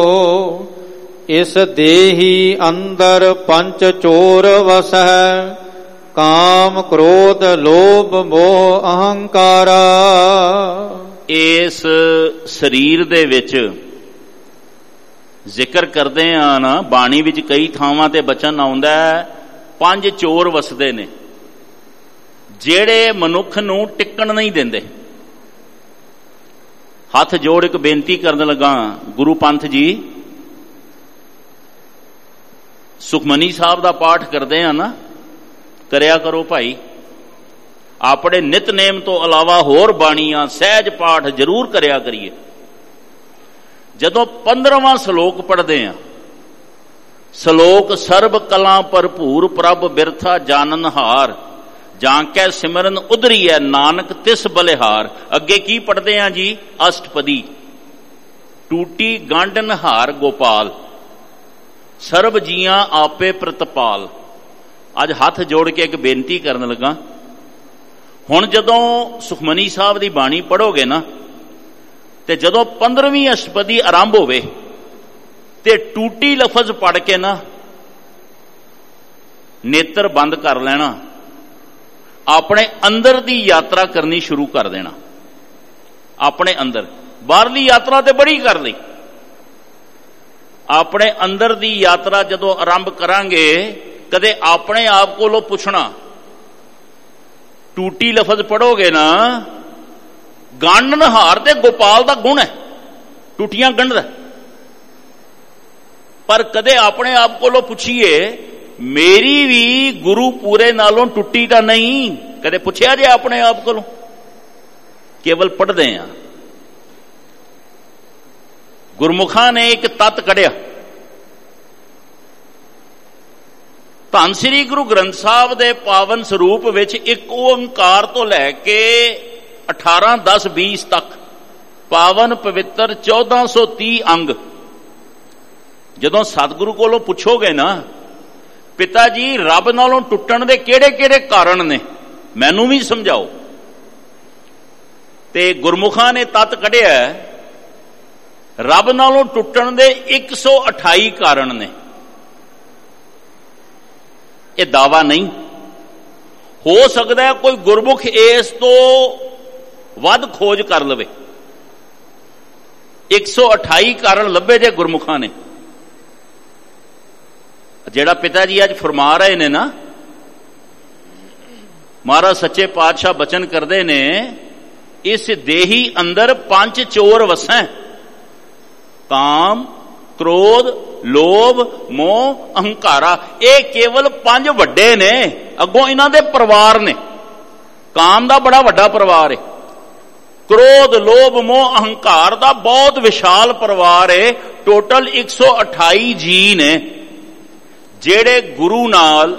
ਇਸ ਦੇਹੀ ਅੰਦਰ ਪੰਚ ਚੋਰ ਵਸੈ, ਕਾਮ ਕ੍ਰੋਧ ਲੋਭ ਮੋਹ ਅਹੰਕਾਰਾ। ਇਸ ਸਰੀਰ ਦੇ ਵਿੱਚ ਜ਼ਿਕਰ ਕਰਦੇ ਆ ਨਾ, ਬਾਣੀ ਵਿੱਚ ਕਈ ਥਾਵਾਂ ਤੇ ਬਚਨ ਆਉਂਦਾ, ਪੰਜ ਚੋਰ ਵਸਦੇ ਨੇ ਜਿਹੜੇ ਮਨੁੱਖ ਨੂੰ ਟਿਕਣ ਨਹੀਂ ਦਿੰਦੇ। ਹੱਥ ਜੋੜ ਇੱਕ ਬੇਨਤੀ ਕਰਨ ਲੱਗਾ, ਗੁਰੂ ਪੰਥ ਜੀ, ਸੁਖਮਨੀ ਸਾਹਿਬ ਦਾ ਪਾਠ ਕਰਦੇ ਆ ਨਾ, ਕਰਿਆ ਕਰੋ ਭਾਈ। ਆਪਣੇ ਨਿਤਨੇਮ ਤੋਂ ਇਲਾਵਾ ਹੋਰ ਬਾਣੀਆਂ, ਸਹਿਜ ਪਾਠ ਜ਼ਰੂਰ ਕਰਿਆ ਕਰੀਏ। ਜਦੋਂ 15ਵਾਂ ਸ਼ਲੋਕ ਪੜ੍ਹਦੇ ਆ, ਸ਼ਲੋਕ ਸਰਬ ਕਲਾ ਭਰਪੂਰ ਪ੍ਰਭ ਬਿਰਥਾ ਜਾਣਨਹਾਰ, ਜਾਂਕੈ ਸਿਮਰਨ ਉਧਰੀ ਹੈ ਨਾਨਕ ਤਿਸ ਬਲਿਹਾਰ। ਅੱਗੇ ਕੀ ਪੜਦੇ ਆ ਜੀ? ਅਸ਼ਟਪਦੀ। ਟੂਟੀ ਗਾਂਢਨ ਹਾਰ ਗੋਪਾਲ, ਸਰਬ ਜੀਆਂ ਆਪੇ ਪ੍ਰਤਪਾਲ। ਅੱਜ ਹੱਥ ਜੋੜ ਕੇ ਇੱਕ ਬੇਨਤੀ ਕਰਨ ਲੱਗਾ। ਹੁਣ ਜਦੋਂ ਸੁਖਮਨੀ ਸਾਹਿਬ ਦੀ ਬਾਣੀ ਪੜੋਗੇ ਨਾ, ਤੇ ਜਦੋਂ 15ਵੀਂ ਅਸ਼ਟਪਦੀ ਆਰੰਭ ਹੋਵੇ ਤੇ ਟੂਟੀ ਲਫ਼ਜ਼ ਪੜ ਕੇ ਨਾ ਨੇਤਰ ਬੰਦ ਕਰ ਲੈਣਾ, ਆਪਣੇ ਅੰਦਰ ਦੀ ਯਾਤਰਾ ਕਰਨੀ ਸ਼ੁਰੂ ਕਰ ਦੇਣਾ। ਆਪਣੇ ਅੰਦਰ, ਬਾਹਰਲੀ ਯਾਤਰਾ ਤੇ ਬੜੀ ਕਰ ਲਈ, ਆਪਣੇ ਅੰਦਰ ਦੀ ਯਾਤਰਾ ਜਦੋਂ ਆਰੰਭ ਕਰਾਂਗੇ, ਕਦੇ ਆਪਣੇ ਆਪ ਕੋਲੋਂ ਪੁੱਛਣਾ, ਟੂਟੀ ਲਫ਼ਜ਼ ਪੜੋਗੇ ਨਾ, ਗਾਂਢਨਹਾਰ ਤੇ ਗੋਪਾਲ ਦਾ ਗੁਣ ਹੈ, ਟੂਟੀਆਂ ਗੰਢਦਾ। ਪਰ ਕਦੇ ਆਪਣੇ ਆਪ ਕੋਲੋਂ ਪੁੱਛੀਏ, ਮੇਰੀ ਵੀ ਗੁਰੂ ਪੂਰੇ ਨਾਲੋਂ ਟੁੱਟੀ ਤਾਂ ਨਹੀਂ? ਕਦੇ ਪੁੱਛਿਆ ਜੇ ਆਪਣੇ ਆਪ ਕੋਲੋਂ? ਕੇਵਲ ਪੜ੍ਹਦੇ ਆ। ਗੁਰਮੁਖਾਂ ਨੇ ਇੱਕ ਤੱਤ ਕੱਢਿਆ। ਧੰਨ ਸ੍ਰੀ ਗੁਰੂ ਗ੍ਰੰਥ ਸਾਹਿਬ ਦੇ ਪਾਵਨ ਸਰੂਪ ਵਿੱਚ ਇੱਕ ਓੰਕਾਰ ਤੋਂ ਲੈ ਕੇ 18, 10, 20 ਤੱਕ ਪਾਵਨ ਪਵਿੱਤਰ 1430 ਅੰਗ। ਜਦੋਂ ਸਤਿਗੁਰੂ ਕੋਲੋਂ ਪੁੱਛੋਗੇ ਨਾ, ਪਿਤਾ ਜੀ ਰੱਬ ਨਾਲੋਂ ਟੁੱਟਣ ਦੇ ਕਿਹੜੇ ਕਿਹੜੇ ਕਾਰਨ ਨੇ, ਮੈਨੂੰ ਵੀ ਸਮਝਾਓ। ਤੇ ਗੁਰਮੁਖਾਂ ਨੇ ਤੱਤ ਕੱਢਿਆ, ਰੱਬ ਨਾਲੋਂ ਟੁੱਟਣ ਦੇ 128 ਕਾਰਨ ਨੇ। ਇਹ ਦਾਵਾ ਨਹੀਂ ਹੋ ਸਕਦਾ, ਕੋਈ ਗੁਰਮੁਖ ਇਸ ਤੋਂ ਵੱਧ ਖੋਜ ਕਰ ਲਵੇ। 128 ਕਾਰਨ ਲੱਭੇ ਜੇ ਗੁਰਮੁਖਾਂ ਨੇ। ਜਿਹੜਾ ਪਿਤਾ ਜੀ ਅੱਜ ਫਰਮਾ ਰਹੇ ਨੇ ਨਾ, ਮਹਾਰਾਜ ਸੱਚੇ ਪਾਤਸ਼ਾਹ ਬਚਨ ਕਰਦੇ ਨੇ, ਇਸ ਦੇਹੀ ਅੰਦਰ 5 ਚੋਰ ਵਸੈ, ਕਾਮ, ਕ੍ਰੋਧ, ਲੋਭ, ਮੋਹ, ਅਹੰਕਾਰਾ। ਇਹ ਕੇਵਲ 5 ਵੱਡੇ ਨੇ, ਅੱਗੋਂ ਇਹਨਾਂ ਦੇ ਪਰਿਵਾਰ ਨੇ। ਕਾਮ ਦਾ ਬੜਾ ਵੱਡਾ ਪਰਿਵਾਰ ਹੈ, ਕ੍ਰੋਧ, ਲੋਭ, ਮੋਹ, ਅਹੰਕਾਰ ਦਾ ਬਹੁਤ ਵਿਸ਼ਾਲ ਪਰਿਵਾਰ ਹੈ। ਟੋਟਲ 128 ਜੀ ਨੇ, ਜਿਹੜੇ ਗੁਰੂ ਨਾਲ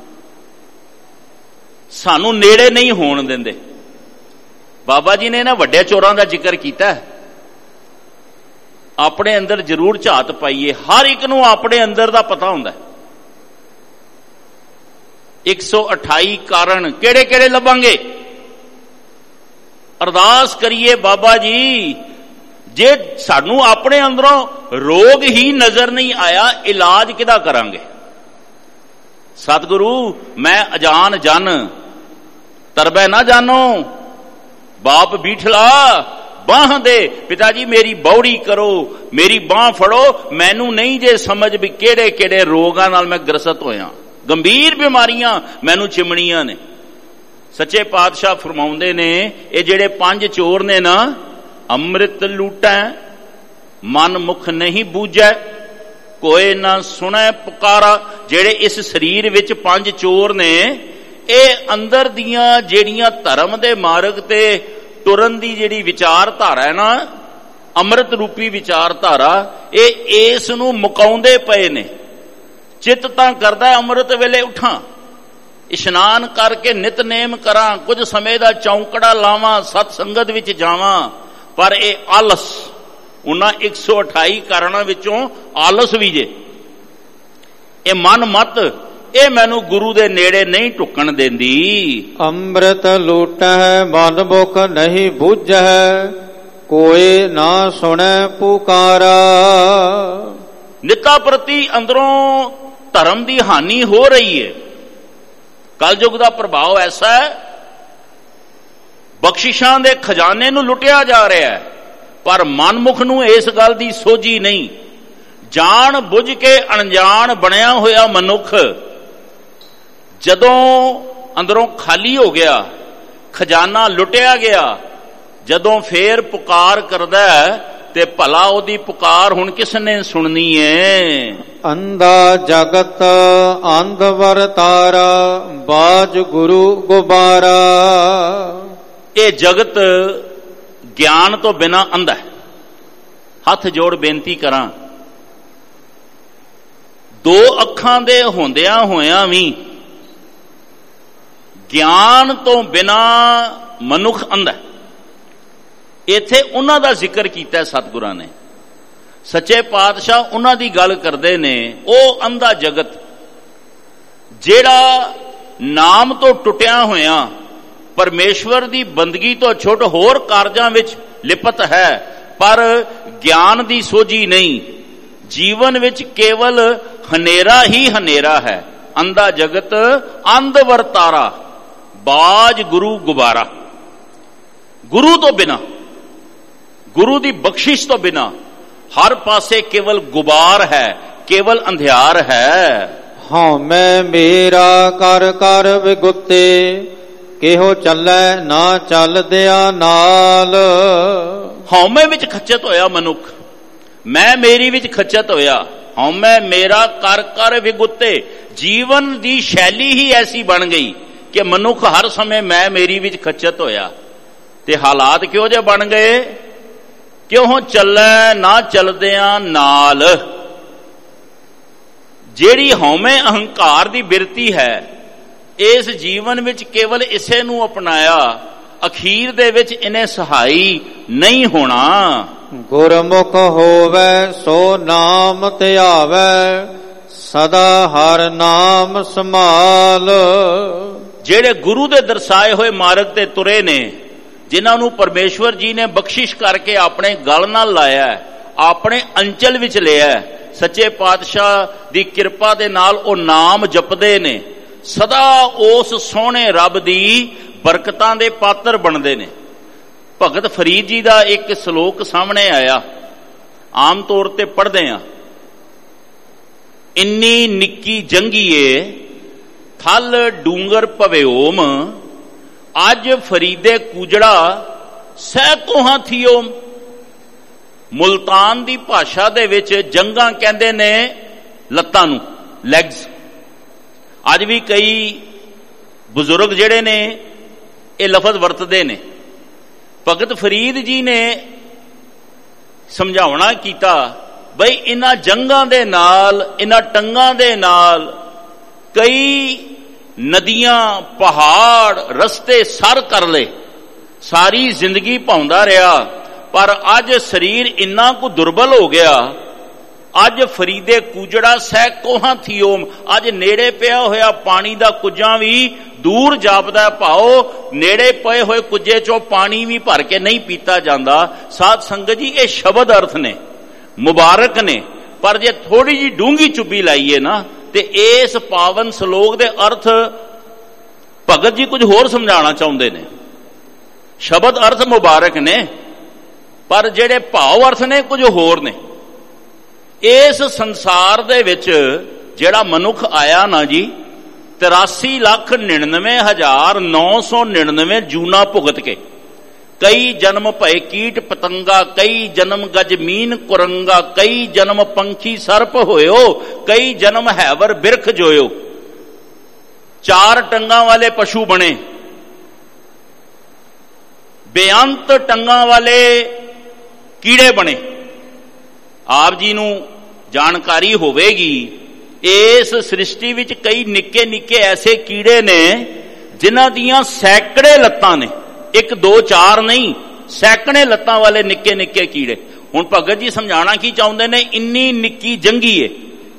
ਸਾਨੂੰ ਨੇੜੇ ਨਹੀਂ ਹੋਣ ਦਿੰਦੇ। ਬਾਬਾ ਜੀ ਨੇ ਨਾ ਵੱਡੇ ਚੋਰਾਂ ਦਾ ਜ਼ਿਕਰ ਕੀਤਾ। ਆਪਣੇ ਅੰਦਰ ਜ਼ਰੂਰ ਝਾਤ ਪਾਈਏ, ਹਰ ਇੱਕ ਨੂੰ ਆਪਣੇ ਅੰਦਰ ਦਾ ਪਤਾ ਹੁੰਦਾ। 128 ਕਾਰਨ ਕਿਹੜੇ ਕਿਹੜੇ ਲੱਭਾਂਗੇ? ਅਰਦਾਸ ਕਰੀਏ, ਬਾਬਾ ਜੀ ਜੇ ਸਾਨੂੰ ਆਪਣੇ ਅੰਦਰੋਂ ਰੋਗ ਹੀ ਨਜ਼ਰ ਨਹੀਂ ਆਇਆ, ਇਲਾਜ ਕਿਹਦਾ ਕਰਾਂਗੇ? ਸਤਿਗੁਰੂ ਮੈਂ ਅਜਾਨ ਜਨ ਤਰਬੈ ਨਾ ਜਾਨੋ, ਬਾਪ ਬੀਠਲਾ ਬਾਹ ਦੇ। ਪਿਤਾ ਜੀ ਮੇਰੀ ਬੌੜੀ ਕਰੋ, ਮੇਰੀ ਬਾਹ ਫੜੋ, ਮੈਨੂੰ ਨਹੀਂ ਜੇ ਸਮਝ ਵੀ ਕਿਹੜੇ ਕਿਹੜੇ ਰੋਗਾਂ ਨਾਲ ਮੈਂ ਗ੍ਰਸਤ ਹੋਇਆ, ਗੰਭੀਰ ਬਿਮਾਰੀਆਂ ਮੈਨੂੰ ਚਿਮਣੀਆਂ ਨੇ। ਸੱਚੇ ਪਾਤਸ਼ਾਹ ਫਰਮਾਉਂਦੇ ਨੇ, ਇਹ ਜਿਹੜੇ 5 ਚੋਰ ਨੇ ਨਾ, ਅੰਮ੍ਰਿਤ ਲੂਟੈ ਮਨ ਮੁਖ ਨਹੀਂ ਬੂਝੈ, ਕੋਏ ਨਾ ਸੁਣੈ ਪੁਕਾਰਾ। ਜਿਹੜੇ ਇਸ ਸਰੀਰ ਵਿੱਚ 5 ਚੋਰ ਨੇ, ਇਹ ਅੰਦਰ ਦੀਆਂ ਜਿਹੜੀਆਂ ਧਰਮ ਦੇ ਮਾਰਗ ਤੇ ਤੁਰਨ ਦੀ ਜਿਹੜੀ ਵਿਚਾਰਧਾਰਾ ਹੈ ਨਾ, ਅੰਮ੍ਰਿਤ ਰੂਪੀ ਵਿਚਾਰਧਾਰਾ, ਇਹ ਇਸ ਨੂੰ ਮੁਕਾਉਂਦੇ ਪਏ ਨੇ। ਚਿੱਤ ਤਾਂ ਕਰਦਾ ਅੰਮ੍ਰਿਤ ਵੇਲੇ ਉਠਾਂ, ਇਸ਼ਨਾਨ ਕਰਕੇ ਨਿਤਨੇਮ ਕਰਾਂ, ਕੁਝ ਸਮੇਂ ਦਾ ਚੌਂਕੜਾ ਲਾਵਾਂ, ਸਤ ਸੰਗਤ ਵਿੱਚ ਜਾਵਾਂ, ਪਰ ਇਹ ਆਲਸ, ਉਹਨਾਂ 128 ਕਾਰਨਾਂ ਵਿੱਚੋਂ ਆਲਸ ਵੀ ਜੇ। ਇਹ ਮਨ ਮਤ, ਇਹ ਮੈਨੂੰ ਗੁਰੂ ਦੇ ਨੇੜੇ ਨਹੀਂ ਢੁੱਕਣ ਦਿੰਦੀ। ਅੰਮ੍ਰਿਤ ਲੂਟੈ ਮਨ ਮੁਖ ਨਹੀਂ ਬੂਝੈ, ਕੋਏ ਨਾ ਸੁਣੈ ਪੁਕਾਰਾ। ਨਿੱਤਾ ਪ੍ਰਤੀ ਅੰਦਰੋਂ ਧਰਮ ਦੀ ਹਾਨੀ ਹੋ ਰਹੀ ਹੈ। ਕਲਯੁਗ ਦਾ ਪ੍ਰਭਾਵ ਐਸਾ ਹੈ, ਬਖਸ਼ਿਸ਼ਾਂ ਦੇ ਖਜ਼ਾਨੇ ਨੂੰ ਲੁੱਟਿਆ ਜਾ ਰਿਹਾ ਹੈ, ਪਰ ਮਨਮੁਖ ਨੂੰ ਇਸ ਗੱਲ ਦੀ ਸੋਝੀ ਨਹੀਂ। ਜਾਣ ਬੁੱਝ ਕੇ ਅਣਜਾਣ ਬਣਿਆ ਹੋਇਆ ਮਨੁੱਖ ਜਦੋਂ ਅੰਦਰੋਂ ਖਾਲੀ ਹੋ ਗਿਆ, ਖਜ਼ਾਨਾ ਲੁੱਟਿਆ ਗਿਆ, ਜਦੋਂ ਫੇਰ ਪੁਕਾਰ ਕਰਦਾ ਤੇ ਭਲਾ ਉਹਦੀ ਪੁਕਾਰ ਹੁਣ ਕਿਸ ਨੇ ਸੁਣਨੀ ਏ? ਅੰਧਾ ਜਗਤ ਅੰਧ ਵਰਤਾਰਾ, ਬਾਜ ਗੁਰੂ ਗੁਬਾਰਾ। ਇਹ ਜਗਤ ਗਿਆਨ ਤੋਂ ਬਿਨਾਂ ਅੰਧਾ ਹੈ। ਹੱਥ ਜੋੜ ਬੇਨਤੀ ਕਰਾਂ, 2 ਅੱਖਾਂ ਦੇ ਹੁੰਦਿਆਂ ਹੋਇਆਂ ਵੀ ਗਿਆਨ ਤੋਂ ਬਿਨਾ ਮਨੁੱਖ ਅੰਧਾ। ਇੱਥੇ ਉਹਨਾਂ ਦਾ ਜ਼ਿਕਰ ਕੀਤਾ ਸਤਿਗੁਰਾਂ ਨੇ। ਸੱਚੇ ਪਾਤਸ਼ਾਹ ਉਹਨਾਂ ਦੀ ਗੱਲ ਕਰਦੇ ਨੇ, ਉਹ ਅੰਧਾ ਜਗਤ ਜਿਹੜਾ ਨਾਮ ਤੋਂ ਟੁੱਟਿਆ ਹੋਇਆ ਪਰਮੇਸ਼ਵਰ ਦੀ ਬੰਦਗੀ ਤੋਂ ਛੁੱਟ ਹੋਰ ਕਾਰਜਾਂ ਵਿੱਚ ਲਿਪਤ ਹੈ, ਪਰ ਗਿਆਨ ਦੀ ਸੋਝੀ ਨਹੀਂ। ਜੀਵਨ ਵਿੱਚ ਕੇਵਲ ਹਨੇਰਾ ਹੀ ਹਨੇਰਾ ਹੈ। ਅੰਧਾ ਜਗਤ ਅੰਧ ਵਰਤਾਰਾ, ਬਾਜ ਗੁਰੂ ਗੁਬਾਰਾ। ਗੁਰੂ ਤੋਂ ਬਿਨਾ, ਗੁਰੂ ਦੀ ਬਖਸ਼ਿਸ਼ ਤੋਂ ਬਿਨਾ ਹਰ ਪਾਸੇ ਕੇਵਲ ਗੁਬਾਰ ਹੈ, ਕੇਵਲ ਅੰਧਿਆਰ ਹੈ। ਹਉ ਮੈਂ ਮੇਰਾ ਕਰ ਕਰ ਵਿਗੁੱਤੇ, ਕਿਹੋ ਚੱਲੈ ਨਾ ਚੱਲਦਿਆਂ ਨਾਲ। ਹਉਮੈ ਵਿੱਚ ਖੱਚਤ ਹੋਇਆ ਮਨੁੱਖ, ਮੈਂ ਮੇਰੀ ਵਿੱਚ ਖੱਚਤ ਹੋਇਆ। ਹਉਮੈ ਮੇਰਾ ਕਰ ਕਰ ਵਿਗੁੱਤੇ, ਜੀਵਨ ਦੀ ਸ਼ੈਲੀ ਹੀ ਐਸੀ ਬਣ ਗਈ ਕਿ ਮਨੁੱਖ ਹਰ ਸਮੇਂ ਮੈਂ ਮੇਰੀ ਵਿੱਚ ਖੱਚਤ ਹੋਇਆ। ਤੇ ਹਾਲਾਤ ਕਿਹੋ ਜਿਹੇ ਬਣ ਗਏ? ਕਿਉਂ ਚੱਲੈ ਨਾ ਚੱਲਦਿਆਂ ਨਾਲ। ਜਿਹੜੀ ਹਉਮੈ ਅਹੰਕਾਰ ਦੀ ਬਿਰਤੀ ਹੈ, ਇਸ ਜੀਵਨ ਵਿੱਚ ਕੇਵਲ ਇਸੇ ਨੂੰ ਅਪਣਾਇਆ, ਅਖੀਰ ਦੇ ਵਿੱਚ ਇਹਨੇ ਸਹਾਈ ਨਹੀਂ ਹੋਣਾ। ਗੁਰਮੁਖ ਹੋਵੇ ਸੋ ਨਾਮ ਧਿਆਵੈ, ਸਦਾ ਹਰ ਨਾਮ ਸੰਭਾਲ। ਜਿਹੜੇ ਗੁਰੂ ਦੇ ਦਰਸਾਏ ਹੋਏ ਮਾਰਗ ਤੇ ਤੁਰੇ ਨੇ, ਜਿਨ੍ਹਾਂ ਨੂੰ ਪਰਮੇਸ਼ਵਰ ਜੀ ਨੇ ਬਖਸ਼ਿਸ਼ ਕਰਕੇ ਆਪਣੇ ਗਲ ਨਾਲ ਲਾਇਆ, ਆਪਣੇ ਅੰਚਲ ਵਿੱਚ ਲਿਆ, ਸੱਚੇ ਪਾਤਸ਼ਾਹ ਦੀ ਕਿਰਪਾ ਦੇ ਨਾਲ ਉਹ ਨਾਮ ਜਪਦੇ ਨੇ, ਸਦਾ ਉਸ ਸੋਹਣੇ ਰੱਬ ਦੀ ਬਰਕਤਾਂ ਦੇ ਪਾਤਰ ਬਣਦੇ ਨੇ। ਭਗਤ ਫਰੀਦ ਜੀ ਦਾ ਇੱਕ ਸ਼ਲੋਕ ਸਾਹਮਣੇ ਆਇਆ, ਆਮ ਤੌਰ ਤੇ ਪੜ੍ਹਦੇ ਆ। ਇੰਨੀ ਨਿੱਕੀ ਜੰਗੀਏ ਥਲ ਡੂੰਗਰ ਭਵਿਓਮ, ਅੱਜ ਫਰੀਦੇ ਕੂਜੜਾ ਸਹਿ ਕੋਹਾਂ ਥੀਓਮ। ਮੁਲਤਾਨ ਦੀ ਭਾਸ਼ਾ ਦੇ ਵਿੱਚ ਜੰਗਾਂ ਕਹਿੰਦੇ ਨੇ ਲੱਤਾਂ ਨੂੰ, ਲੈਗਸ। ਅੱਜ ਵੀ ਕਈ ਬਜ਼ੁਰਗ ਜਿਹੜੇ ਨੇ ਇਹ ਲਫ਼ਜ਼ ਵਰਤਦੇ ਨੇ। ਭਗਤ ਫਰੀਦ ਜੀ ਨੇ ਸਮਝਾਉਣਾ ਕੀਤਾ, ਬਈ ਇਹਨਾਂ ਜੰਗਾਂ ਦੇ ਨਾਲ, ਇਹਨਾਂ ਟੰਗਾਂ ਦੇ ਨਾਲ ਕਈ ਨਦੀਆਂ, ਪਹਾੜ, ਰਸਤੇ ਸਰ ਕਰ ਲਏ, ਸਾਰੀ ਜ਼ਿੰਦਗੀ ਭਾਉਂਦਾ ਰਿਹਾ, ਪਰ ਅੱਜ ਸਰੀਰ ਇੰਨਾ ਕੁ ਦੁਰਬਲ ਹੋ ਗਿਆ। ਅੱਜ ਫਰੀਦੇ ਕੂਜੜਾ ਸਹਿ ਕੋਹਾਂ ਥੀਓਮ, ਅੱਜ ਨੇੜੇ ਪਿਆ ਹੋਇਆ ਪਾਣੀ ਦਾ ਕੁੱਜਾ ਵੀ ਦੂਰ ਜਾਪਦਾ, ਭਾਓ ਨੇੜੇ ਪਏ ਹੋਏ ਕੁੱਜੇ ਚੋਂ ਪਾਣੀ ਵੀ ਭਰ ਕੇ ਨਹੀਂ ਪੀਤਾ ਜਾਂਦਾ। ਸਾਧ ਸੰਗਤ ਜੀ, ਇਹ ਸ਼ਬਦ ਅਰਥ ਨੇ, ਮੁਬਾਰਕ ਨੇ, ਪਰ ਜੇ ਥੋੜੀ ਜੀ ਡੂੰਗੀ ਚੁੱਭੀ ਲਾਈਏ ਨਾ, ਤੇ ਇਸ ਪਾਵਨ ਸ਼ਲੋਕ ਦੇ ਅਰਥ ਭਗਤ ਜੀ ਕੁਝ ਹੋਰ ਸਮਝਾਉਣਾ ਚਾਹੁੰਦੇ ਨੇ। ਸ਼ਬਦ ਅਰਥ ਮੁਬਾਰਕ ਨੇ, ਪਰ ਜਿਹੜੇ ਭਾਵ ਅਰਥ ਨੇ ਕੁਝ ਹੋਰ ਨੇ। ਇਸ ਸੰਸਾਰ ਦੇ ਵਿੱਚ ਜਿਹੜਾ ਮਨੁੱਖ ਆਇਆ ਨਾ ਜੀ, 83,99,999 ਜੂਨਾ ਭੁਗਤ ਕੇ, ਕਈ ਜਨਮ ਭਏ ਕੀਟ ਪਤੰਗਾ, ਕਈ ਜਨਮ ਗਜਮੀਨ ਕੁਰੰਗਾ, ਕਈ ਜਨਮ ਪੰਖੀ ਸਰਪ ਹੋਇਓ, ਕਈ ਜਨਮ ਹੈਵਰ ਬਿਰਖ ਜੋਇਓ। 4 ਟੰਗਾਂ ਵਾਲੇ ਪਸ਼ੂ ਬਣੇ, ਬੇਅੰਤ ਟੰਗਾਂ ਵਾਲੇ ਕੀੜੇ ਬਣੇ। ਆਪ ਜੀ ਨੂੰ ਜਾਣਕਾਰੀ ਹੋਵੇਗੀ, ਇਸ ਸ੍ਰਿਸ਼ਟੀ ਵਿੱਚ ਕਈ ਨਿੱਕੇ ਨਿੱਕੇ ਐਸੇ ਕੀੜੇ ਨੇ ਜਿਨ੍ਹਾਂ ਦੀਆਂ ਸੈਂਕੜੇ ਲੱਤਾਂ ਨੇ, 1 2 4 ਨਹੀਂ, ਸੈਂਕੜੇ ਲੱਤਾਂ ਵਾਲੇ ਨਿੱਕੇ ਨਿੱਕੇ ਕੀੜੇ। ਹੁਣ ਭਗਤ ਜੀ ਸਮਝਾਉਣਾ ਕੀ ਚਾਹੁੰਦੇ ਨੇ? ਇੰਨੀ ਨਿੱਕੀ ਜੰਗੀ ਏ,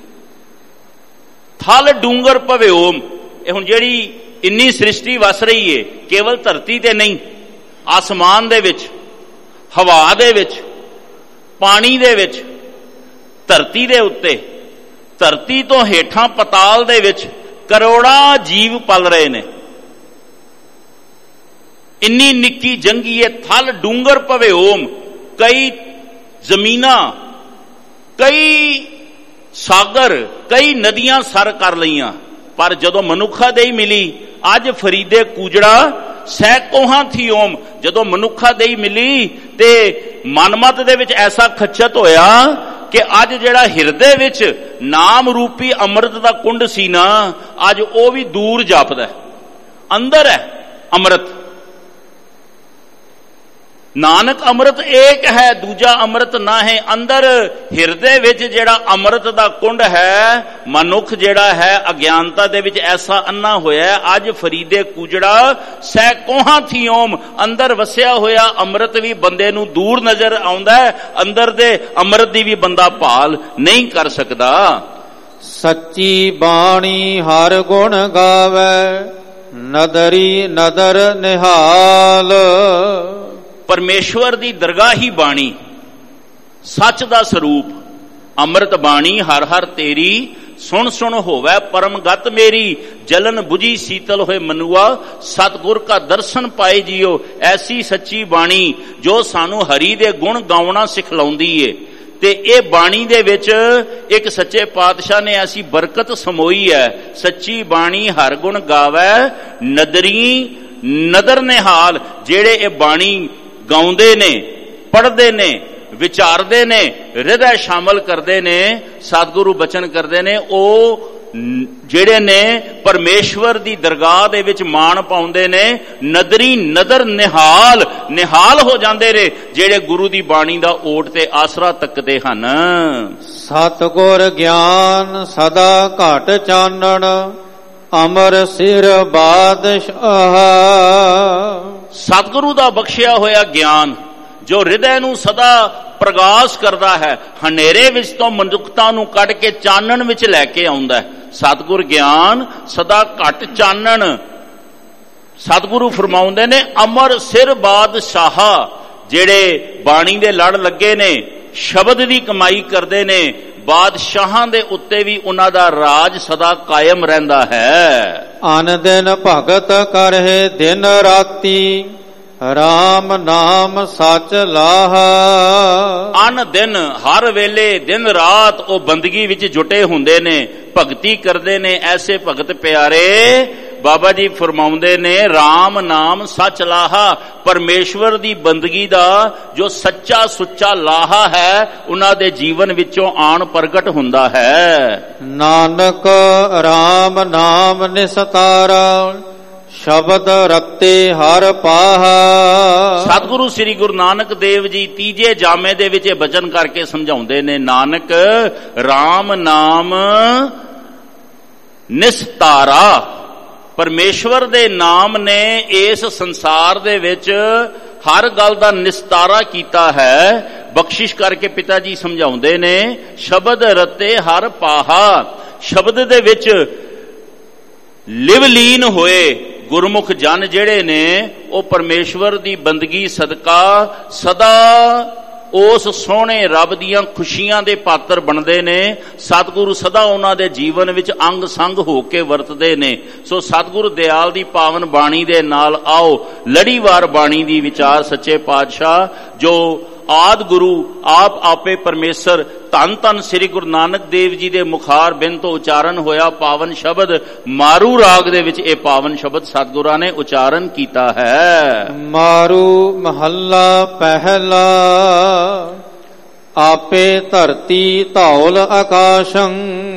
ਥਲ ਡੂੰਗਰ ਭਵਿਓਮ। ਇਹ ਹੁਣ ਜਿਹੜੀ ਇੰਨੀ ਸ੍ਰਿਸ਼ਟੀ ਵਸ ਰਹੀ ਏ, ਕੇਵਲ ਧਰਤੀ ਤੇ ਨਹੀਂ, ਆਸਮਾਨ ਦੇ ਵਿੱਚ, ਹਵਾ ਦੇ ਵਿੱਚ, ਪਾਣੀ ਦੇ ਵਿੱਚ, ਧਰਤੀ ਦੇ ਉੱਤੇ, ਧਰਤੀ ਤੋਂ ਹੇਠਾਂ ਪਤਾਲ ਦੇ ਵਿੱਚ ਕਰੋੜਾਂ ਜੀਵ ਪਲ ਰਹੇ ਨੇ। ਇੰਨੀ ਨਿੱਕੀ ਜੰਗੀ ਹੈ। ਥਲ ਡੂੰਗਰ ਭਵਿਓਮ, ਕਈ ਜ਼ਮੀਨਾਂ, ਕਈ ਸਾਗਰ, ਕਈ ਨਦੀਆਂ ਸਰ ਕਰ ਲਈਆਂ, ਪਰ ਜਦੋਂ ਮਨੁੱਖਾ ਦੇਈ ਮਿਲੀ, ਅੱਜ ਫਰੀਦੇ ਕੂਜੜਾ ਸਹਿ ਕੋਹਾਂ ਥੀਓਮ। ਜਦੋਂ ਮਨੁੱਖਾ ਦੇਈ ਮਿਲੀ ਤੇ ਮਨਮਤ ਦੇ ਵਿੱਚ ਐਸਾ ਖੱਚਤ ਹੋਇਆ ਕਿ ਅੱਜ ਜਿਹੜਾ ਹਿਰਦੇ ਵਿੱਚ ਨਾਮ ਰੂਪੀ ਅੰਮ੍ਰਿਤ ਦਾ ਕੁੰਡ ਸੀ ਨਾ, ਅੱਜ ਉਹ ਵੀ ਦੂਰ ਜਾਪਦਾ। ਅੰਦਰ ਹੈ ਅੰਮ੍ਰਿਤ, ਨਾਨਕ ਅੰਮ੍ਰਿਤ ਏਕ ਹੈ, ਦੂਜਾ ਅੰਮ੍ਰਿਤ ਨਾ ਹੈ। ਅੰਦਰ ਹਿਰਦੇ ਵਿੱਚ ਜਿਹੜਾ ਅੰਮ੍ਰਿਤ ਦਾ ਕੁੰਡ ਹੈ, ਮਨੁੱਖ ਜਿਹੜਾ ਹੈ ਅਗਿਆਨਤਾ ਦੇ ਵਿੱਚ ਐਸਾ ਅੰਨਾ ਹੋਇਆ, ਅੱਜ ਫਰੀਦੇ ਕੂਜੜਾ ਸਹਿ ਕੋਹਾਂ ਥਿਓਮ, ਅੰਦਰ ਵਸਿਆ ਹੋਇਆ ਅੰਮ੍ਰਿਤ ਵੀ ਬੰਦੇ ਨੂੰ ਦੂਰ ਨਜ਼ਰ ਆਉਂਦਾ ਹੈ, ਅੰਦਰ ਦੇ ਅੰਮ੍ਰਿਤ ਦੀ ਵੀ ਬੰਦਾ ਭਾਲ ਨਹੀਂ ਕਰ ਸਕਦਾ। ਸੱਚੀ ਬਾਣੀ ਹਰ ਗੁਣ ਗਾਵੇ, ਨਦਰੀ ਨਦਰ ਨਿਹਾਲ। ਪਰਮੇਸ਼ਵਰ ਦੀ ਦਰਗਾਹ ਹੀ ਬਾਣੀ, ਸੱਚ ਦਾ ਸਰੂਪ, ਅੰਮ੍ਰਿਤ ਬਾਣੀ ਹਰ ਹਰ ਤੇਰੀ, ਸੁਣ ਸੁਣ ਹੋਵੇ ਪਰਮਗਤ ਮੇਰੀ, ਜਲਨ 부ਜੀ ਸੀਤਲ ਹੋਏ ਮਨੁਆ, ਸਤਿਗੁਰ ਕਾ ਦਰਸ਼ਨ ਪਾਏ ਜੀਓ। ਐਸੀ ਸੱਚੀ ਬਾਣੀ ਜੋ ਸਾਨੂੰ ਹਰੀ ਦੇ ਗੁਣ ਗਾਉਣਾ ਸਿਖਲਾਉਂਦੀ ਏ। ਤੇ ਇਹ ਬਾਣੀ ਦੇ ਵਿੱਚ ਇੱਕ ਸੱਚੇ ਪਾਤਸ਼ਾਹ ਨੇ ਐਸੀ ਬਰਕਤ ਸਮੋਈ ਹੈ, ਸੱਚੀ ਬਾਣੀ ਹਰ ਗੁਣ ਗਾਵੇ, ਨਦਰੀ ਨਦਰ ਨਿਹਾਲ। ਜਿਹੜੇ ਇਹ ਬਾਣੀ ਗਾਉਂਦੇ ਨੇ, ਪੜ੍ਹਦੇ ਨੇ, ਵਿਚਾਰਦੇ ਨੇ, ਹਿਰਦੇ ਸ਼ਾਮਲ ਕਰਦੇ ਨੇ, ਸਤਿਗੁਰੂ ਬਚਨ ਕਰਦੇ ਨੇ, ਉਹ ਜਿਹੜੇ ਨੇ ਪਰਮੇਸ਼ਵਰ ਦੀ ਦਰਗਾਹ ਦੇ ਵਿੱਚ ਮਾਣ ਪਾਉਂਦੇ ਨੇ। ਨਦਰੀ ਨਦਰ ਨਿਹਾਲ, ਨਿਹਾਲ ਹੋ ਜਾਂਦੇ ਨੇ ਜਿਹੜੇ ਗੁਰੂ ਦੀ ਬਾਣੀ ਦਾ ਓਟ ਤੇ ਆਸਰਾ ਤੱਕਦੇ ਹਨ। ਸਤਿਗੁਰ ਗਿਆਨ ਸਦਾ ਘਟ ਚਾਨਣ, ਅਮਰ ਸਿਰ ਬਾਦਸ਼ਾਹ। ਸਤਿਗੁਰੂ ਦਾ ਬਖਸ਼ਿਆ ਹੋਇਆ ਗਿਆਨ ਜੋ ਹਿਰਦੇ ਨੂੰ ਸਦਾ ਪ੍ਰਗਾਸ ਕਰਦਾ ਹੈ, ਹਨੇਰੇ ਵਿੱਚ ਤੋਂ ਮਨੁੱਖਤਾ ਨੂੰ ਕੱਢ ਕੇ ਚਾਨਣ ਵਿੱਚ ਲੈ ਕੇ ਆਉਂਦਾ ਹੈ। ਸਤਿਗੁਰ ਗਿਆਨ ਸਦਾ ਘਟ ਚਾਨਣ। ਸਤਿਗੁਰੂ ਫਰਮਾਉਂਦੇ ਨੇ ਅਮਰ ਸਿਰ ਬਾਦਸ਼ਾਹ, ਜਿਹੜੇ ਬਾਣੀ ਦੇ ਲੜ ਲੱਗੇ ਨੇ, ਸ਼ਬਦ ਦੀ ਕਮਾਈ ਕਰਦੇ ਨੇ, ਬਾਦਸ਼ਾਹਾਂ ਦੇ ਉੱਤੇ ਵੀ ਉਹਨਾਂ ਦਾ ਰਾਜ ਸਦਾ ਕਾਇਮ ਰਹਿੰਦਾ ਹੈ। ਅਨ ਦਿਨ ਭਗਤ ਕਰਹਿ ਦਿਨ ਰਾਤੀ, ਰਾਮ ਨਾਮ ਸਚ ਲਾਹਾ। ਅਨ ਦਿਨ ਹਰ ਵੇਲੇ ਦਿਨ ਰਾਤ ਉਹ ਬੰਦਗੀ ਵਿੱਚ ਜੁਟੇ ਹੁੰਦੇ ਨੇ, ਭਗਤੀ ਕਰਦੇ ਨੇ। ਐਸੇ ਭਗਤ ਪਿਆਰੇ ਬਾਬਾ ਜੀ ਫਰਮਾਉਂਦੇ ਨੇ ਰਾਮ ਨਾਮ ਸੱਚ ਲਾਹਾ, ਪਰਮੇਸ਼ਵਰ ਦੀ ਬੰਦਗੀ ਦਾ ਜੋ ਸੱਚਾ ਸੁੱਚਾ ਲਾਹਾ ਹੈ ਉਹਨਾਂ ਦੇ ਜੀਵਨ ਵਿੱਚੋਂ ਆਣ ਪ੍ਰਗਟ ਹੁੰਦਾ ਹੈ। ਨਾਨਕ ਰਾਮ ਨਾਮ ਨਿਸਤਾਰਾ, ਸ਼ਬਦ ਰਤੇ ਹਰ ਪਾਹਾ। ਸਤਿਗੁਰੂ ਸ੍ਰੀ ਗੁਰੂ ਨਾਨਕ ਦੇਵ ਜੀ ਤੀਜੇ ਜਾਮੇ ਦੇ ਵਿੱਚ ਇਹ ਬਚਨ ਕਰਕੇ ਸਮਝਾਉਂਦੇ ਨੇ, ਨਾਨਕ ਰਾਮ ਨਾਮ ਨਿਸਤਾਰਾ, ਪਰਮੇਸ਼ਵਰ ਦੇ ਨਾਮ ਨੇ ਇਸ ਸੰਸਾਰ ਦੇ ਵਿੱਚ ਹਰ ਗੱਲ ਦਾ ਨਿਸਤਾਰਾ ਕੀਤਾ ਹੈ। ਬਖਸ਼ਿਸ਼ ਕਰਕੇ ਪਿਤਾ ਜੀ ਸਮਝਾਉਂਦੇ ਨੇ, ਸ਼ਬਦ ਰਤੇ ਹਰ ਪਾਹਾ, ਸ਼ਬਦ ਦੇ ਵਿੱਚ ਲਿਵਲੀਨ ਹੋਏ ਗੁਰਮੁਖ ਜਨ ਜਿਹੜੇ ਨੇ ਉਹ ਪਰਮੇਸ਼ਵਰ ਦੀ ਬੰਦਗੀ ਸਦਕਾ ਸਦਾ ਉਸ ਸੋਹਣੇ ਰੱਬ ਦੀਆਂ ਖੁਸ਼ੀਆਂ ਦੇ ਪਾਤਰ ਬਣਦੇ ਨੇ। ਸਤਿਗੁਰੂ ਸਦਾ ਉਹਨਾਂ ਦੇ ਜੀਵਨ ਵਿੱਚ ਅੰਗ ਸੰਗ ਹੋ ਕੇ ਵਰਤਦੇ ਨੇ। ਸੋ ਸਤਿਗੁਰੂ ਦਿਆਲ ਦੀ ਪਾਵਨ ਬਾਣੀ ਦੇ ਨਾਲ ਆਓ ਲੜੀਵਾਰ ਬਾਣੀ ਦੀ ਵਿਚਾਰ ਸੱਚੇ ਪਾਤਸ਼ਾਹ ਜੋ ਆਦ ਗੁਰੂ ਆਪ ਆਪੇ ਪਰਮੇਸ਼ਰ ਧੰਨ ਧੰਨ ਸ੍ਰੀ ਗੁਰੂ ਨਾਨਕ ਦੇਵ ਜੀ ਦੇ ਮੁਖਾਰ ਬਿੰਦ ਤੋਂ ਉਚਾਰਨ ਹੋਇਆ ਪਾਵਨ ਸ਼ਬਦ ਮਾਰੂ ਰਾਗ ਦੇ ਵਿੱਚ ਇਹ ਪਾਵਨ ਸ਼ਬਦ ਸਤਿਗੁਰਾਂ ਨੇ ਉਚਾਰਨ ਕੀਤਾ ਹੈ। ਮਾਰੂ ਮਹੱਲਾ ਪਹਿਲਾ, ਆਪੇ ਧਰਤੀ ਧੌਲ ਆਕਾਸ਼ੰ।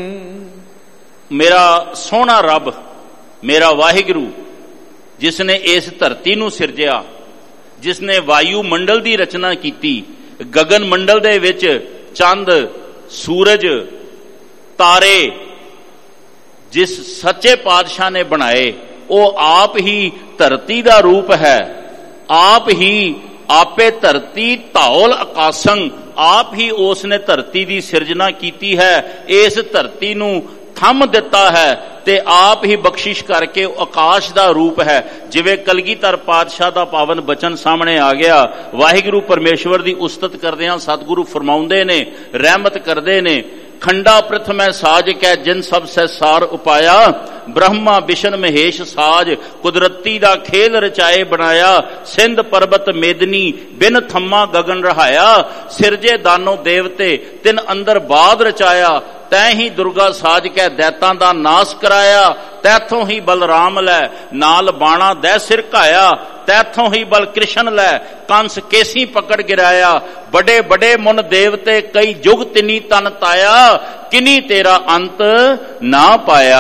ਮੇਰਾ ਸੋਹਣਾ ਰੱਬ, ਮੇਰਾ ਵਾਹਿਗੁਰੂ, ਜਿਸ ਨੇ ਇਸ ਧਰਤੀ ਨੂੰ ਸਿਰਜਿਆ, ਜਿਸ ਨੇ ਵਾਯੂ ਮੰਡਲ ਦੀ ਰਚਨਾ ਕੀਤੀ, ਗਗਨ ਮੰਡਲ ਦੇ ਵਿੱਚ ਚੰਦ, ਸੂਰਜ, ਤਾਰੇ ਜਿਸ ਸੱਚੇ ਪਾਤਸ਼ਾਹ ਨੇ ਬਣਾਏ, ਉਹ ਆਪ ਹੀ ਧਰਤੀ ਦਾ ਰੂਪ ਹੈ। ਆਪ ਹੀ ਆਪੇ ਧਰਤੀ ਧੌਲ ਆਕਾਸ਼ੰ, ਆਪ ਹੀ ਉਸ ਨੇ ਧਰਤੀ ਦੀ ਸਿਰਜਣਾ ਕੀਤੀ ਹੈ, ਇਸ ਧਰਤੀ ਨੂੰ ਥੰਮ ਦਿੱਤਾ ਹੈ ਤੇ ਆਪ ਹੀ ਬਖਸ਼ਿਸ਼ ਕਰਕੇ ਆਕਾਸ਼ ਦਾ ਰੂਪ ਹੈ। ਜਿਵੇਂ ਕਲਗੀਧਰ ਪਾਤਸ਼ਾਹ ਦਾ ਪਾਵਨ ਬਚਨ ਸਾਹਮਣੇ ਆ ਗਿਆ, ਵਾਹਿਗੁਰੂ ਪਰਮੇਸ਼ਵਰ ਦੀ ਉਸਤਤ ਕਰਦੇ ਹਾਂ, ਸਤਿਗੁਰੂ ਫਰਮਾਉਂਦੇ ਨੇ, ਰਹਿਮਤ ਕਰਦੇ ਨੇ, ਖੰਡਾ ਪ੍ਰਥਮੈ ਸਾਜ ਕੈ ਜਿਨ ਸਭ ਸੈ ਸਾਰ ਉਪਾਇਆ, ਬ੍ਰਹਮਾ ਵਿਸ਼ਨ ਮਹੇਸ਼ ਸਾਜ, ਕੁਦਰਤੀ ਦਾ ਖੇਲ ਰਚਾਏ ਬਣਾਇਆ, ਸਿੰਧ ਪਰਬਤ ਮੇਦਨੀ ਬਿਨ ਥੰਮਾ ਗਗਨ ਰਹਾਇਆ, ਸਿਰਜੇ ਦਾਨੋ ਦੇਵਤੇ ਤਿਨ ਅੰਦਰ ਬਾਦ ਰਚਾਇਆ, ਤੈ ਹੀ ਦੁਰਗਾ ਸਾਜ ਕੇ ਦੈਤਾਂ ਦਾ ਨਾਸ ਕਰਾਇਆ, ਤੈਥੋਂ ਹੀ ਬਲਰਾਮ ਲੈ ਨਾਲ ਬਾਣਾ ਦੈ ਸਿਰ ਘਾਇਆ, ਤੈਥੋਂ ਹੀ ਬਲ ਕ੍ਰਿਸ਼ਨ ਲੈ ਕੰਸ ਕੇਸੀ ਪਕੜ ਗਿਰਾਇਆ, ਬੜੇ ਬੜੇ ਮੁਨ ਦੇਵਤੇ ਕਈ ਜੁਗ ਤਿਨੀ ਤਨ ਤਾਇਆ, ਕਿਨੀ ਤੇਰਾ ਅੰਤ ਨਾ ਪਾਇਆ।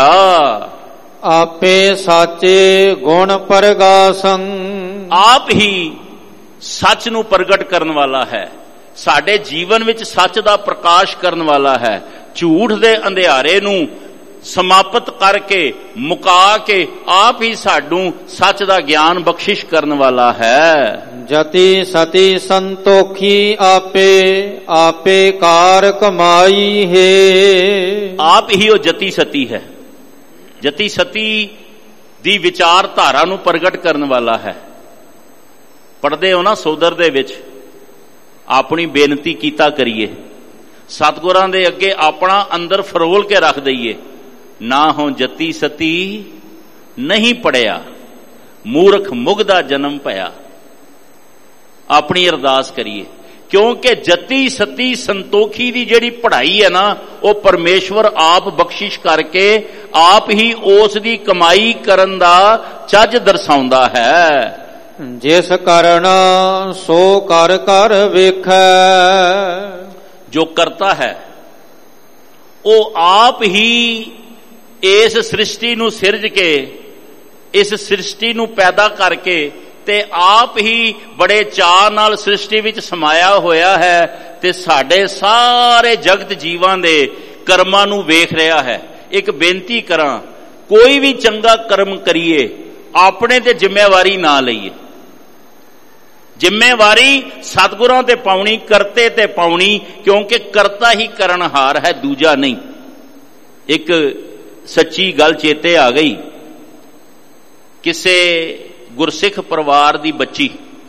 ਆਪੇ ਸਾਚੇ ਗੁਣ ਪ੍ਰਗਾਸੰ, ਆਪ ਹੀ ਸੱਚ ਨੂੰ ਪ੍ਰਗਟ ਕਰਨ ਵਾਲਾ ਹੈ, ਸਾਡੇ ਜੀਵਨ ਵਿੱਚ ਸੱਚ ਦਾ ਪ੍ਰਕਾਸ਼ ਕਰਨ ਵਾਲਾ ਹੈ, ਝੂਠ ਦੇ ਅੰਧਿਆਰੇ ਨੂੰ ਸਮਾਪਤ ਕਰਕੇ ਮੁਕਾ ਕੇ ਆਪ ਹੀ ਸਾਨੂੰ ਸੱਚ ਦਾ ਗਿਆਨ ਬਖਸ਼ਿਸ਼ ਕਰਨ ਵਾਲਾ ਹੈ। ਜਤੀ ਸਤੀ ਸੰਤੋਖੀ ਆਪੇ, ਆਪੇ ਕਾਰ ਕਮਾਈ ਹੈ। ਆਪ ਹੀ ਉਹ ਜਤੀ ਸਤੀ ਹੈ, ਜਤੀ ਸਤੀ ਦੀ ਵਿਚਾਰਧਾਰਾ ਨੂੰ ਪ੍ਰਗਟ ਕਰਨ ਵਾਲਾ ਹੈ। ਪੜ੍ਹਦੇ ਹੋ ਨਾ ਸੋਦਰ ਦੇ ਵਿੱਚ, ਆਪਣੀ ਬੇਨਤੀ ਕੀਤਾ ਕਰੀਏ, ਸਤਿਗੁਰਾਂ ਦੇ ਅੱਗੇ ਆਪਣਾ ਅੰਦਰ ਫਰੋਲ ਕੇ ਰੱਖ ਦਈਏ। ਨਾ ਹੋ ਜਤੀ ਸਤੀ ਨਹੀਂ ਪੜਿਆ, ਮੂਰਖ ਮੁਗਦਾ ਜਨਮ ਭਇਆ। ਆਪਣੀ ਅਰਦਾਸ ਕਰੀਏ, ਕਿਉਂਕਿ ਜਤੀ ਸਤੀ ਸੰਤੋਖੀ ਦੀ ਜਿਹੜੀ ਪੜ੍ਹਾਈ ਹੈ ਨਾ, ਉਹ ਪਰਮੇਸ਼ਵਰ ਆਪ ਬਖਸ਼ਿਸ਼ ਕਰਕੇ ਆਪ ਹੀ ਉਸ ਦੀ ਕਮਾਈ ਕਰਨ ਦਾ ਚੱਜ ਦਰਸਾਉਂਦਾ ਹੈ। ਜਿਸ ਕਰਨ ਸੋ ਕਰ ਕਰ ਵੇਖੈ। ਜੋ ਕਰਤਾ ਹੈ ਉਹ ਆਪ ਹੀ ਇਸ ਸ੍ਰਿਸ਼ਟੀ ਨੂੰ ਸਿਰਜ ਕੇ, ਇਸ ਸ੍ਰਿਸ਼ਟੀ ਨੂੰ ਪੈਦਾ ਕਰਕੇ ਤੇ ਆਪ ਹੀ ਬੜੇ ਚਾਅ ਨਾਲ ਸ੍ਰਿਸ਼ਟੀ ਵਿੱਚ ਸਮਾਇਆ ਹੋਇਆ ਹੈ ਤੇ ਸਾਡੇ ਸਾਰੇ ਜਗਤ ਜੀਵਾਂ ਦੇ ਕਰਮਾਂ ਨੂੰ ਵੇਖ ਰਿਹਾ ਹੈ। ਇੱਕ ਬੇਨਤੀ ਕਰਾਂ, ਕੋਈ ਵੀ ਚੰਗਾ ਕਰਮ ਕਰੀਏ, ਆਪਣੇ ਤੇ ਜ਼ਿੰਮੇਵਾਰੀ ਨਾ ਲਈਏ। ਜ਼ਿੰਮੇਵਾਰੀ ਸਤਿਗੁਰਾਂ ਤੇ ਪਾਉਣੀ, ਕਰਤੇ ਤੇ ਪਾਉਣੀ, ਕਿਉਂਕਿ ਕਰਤਾ ਹੀ ਕਰਨਹਾਰ ਹੈ, ਦੂਜਾ ਨਹੀਂ। ਇੱਕ ਸੱਚੀ ਗੱਲ ਚੇਤੇ ਆ ਗਈ। ਕਿਸੇ ਗੁਰਸਿੱਖ ਪਰਿਵਾਰ ਦੀ ਬੱਚੀ,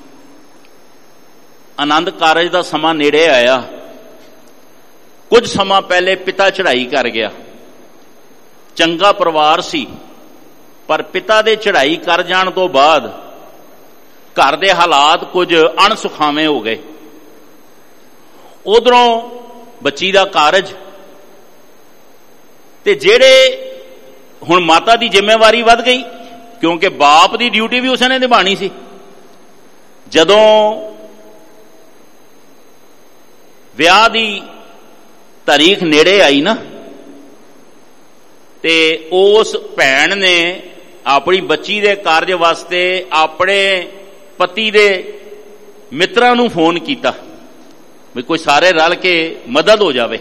ਆਨੰਦ ਕਾਰਜ ਦਾ ਸਮਾਂ ਨੇੜੇ ਆਇਆ। ਕੁਝ ਸਮਾਂ ਪਹਿਲੇ ਪਿਤਾ ਚੜ੍ਹਾਈ ਕਰ ਗਿਆ। ਚੰਗਾ ਪਰਿਵਾਰ ਸੀ, ਪਰ ਪਿਤਾ ਦੇ ਚੜ੍ਹਾਈ ਕਰ ਜਾਣ ਤੋਂ ਬਾਅਦ ਘਰ ਦੇ ਹਾਲਾਤ ਕੁਝ ਅਣਸੁਖਾਵੇਂ ਹੋ ਗਏ। ਉਧਰੋਂ ਬੱਚੀ ਦਾ ਕਾਰਜ, ਤੇ ਜਿਹੜੇ ਹੁਣ ਮਾਤਾ ਦੀ ਜ਼ਿੰਮੇਵਾਰੀ ਵੱਧ ਗਈ, ਕਿਉਂਕਿ ਬਾਪ ਦੀ ਡਿਊਟੀ ਵੀ ਉਸਨੇ ਨਿਭਾਣੀ ਸੀ। ਜਦੋਂ ਵਿਆਹ ਦੀ ਤਾਰੀਖ ਨੇੜੇ ਆਈ ਨਾ, ਤੇ ਉਸ ਭੈਣ ਨੇ ਆਪਣੀ ਬੱਚੀ ਦੇ ਕਾਰਜ ਵਾਸਤੇ ਆਪਣੇ ਪਤੀ ਦੇ ਮਿੱਤਰਾਂ ਨੂੰ ਫੋਨ ਕੀਤਾ ਵੀ ਕੋਈ ਸਾਰੇ ਰਲ ਕੇ ਮਦਦ ਹੋ ਜਾਵੇ।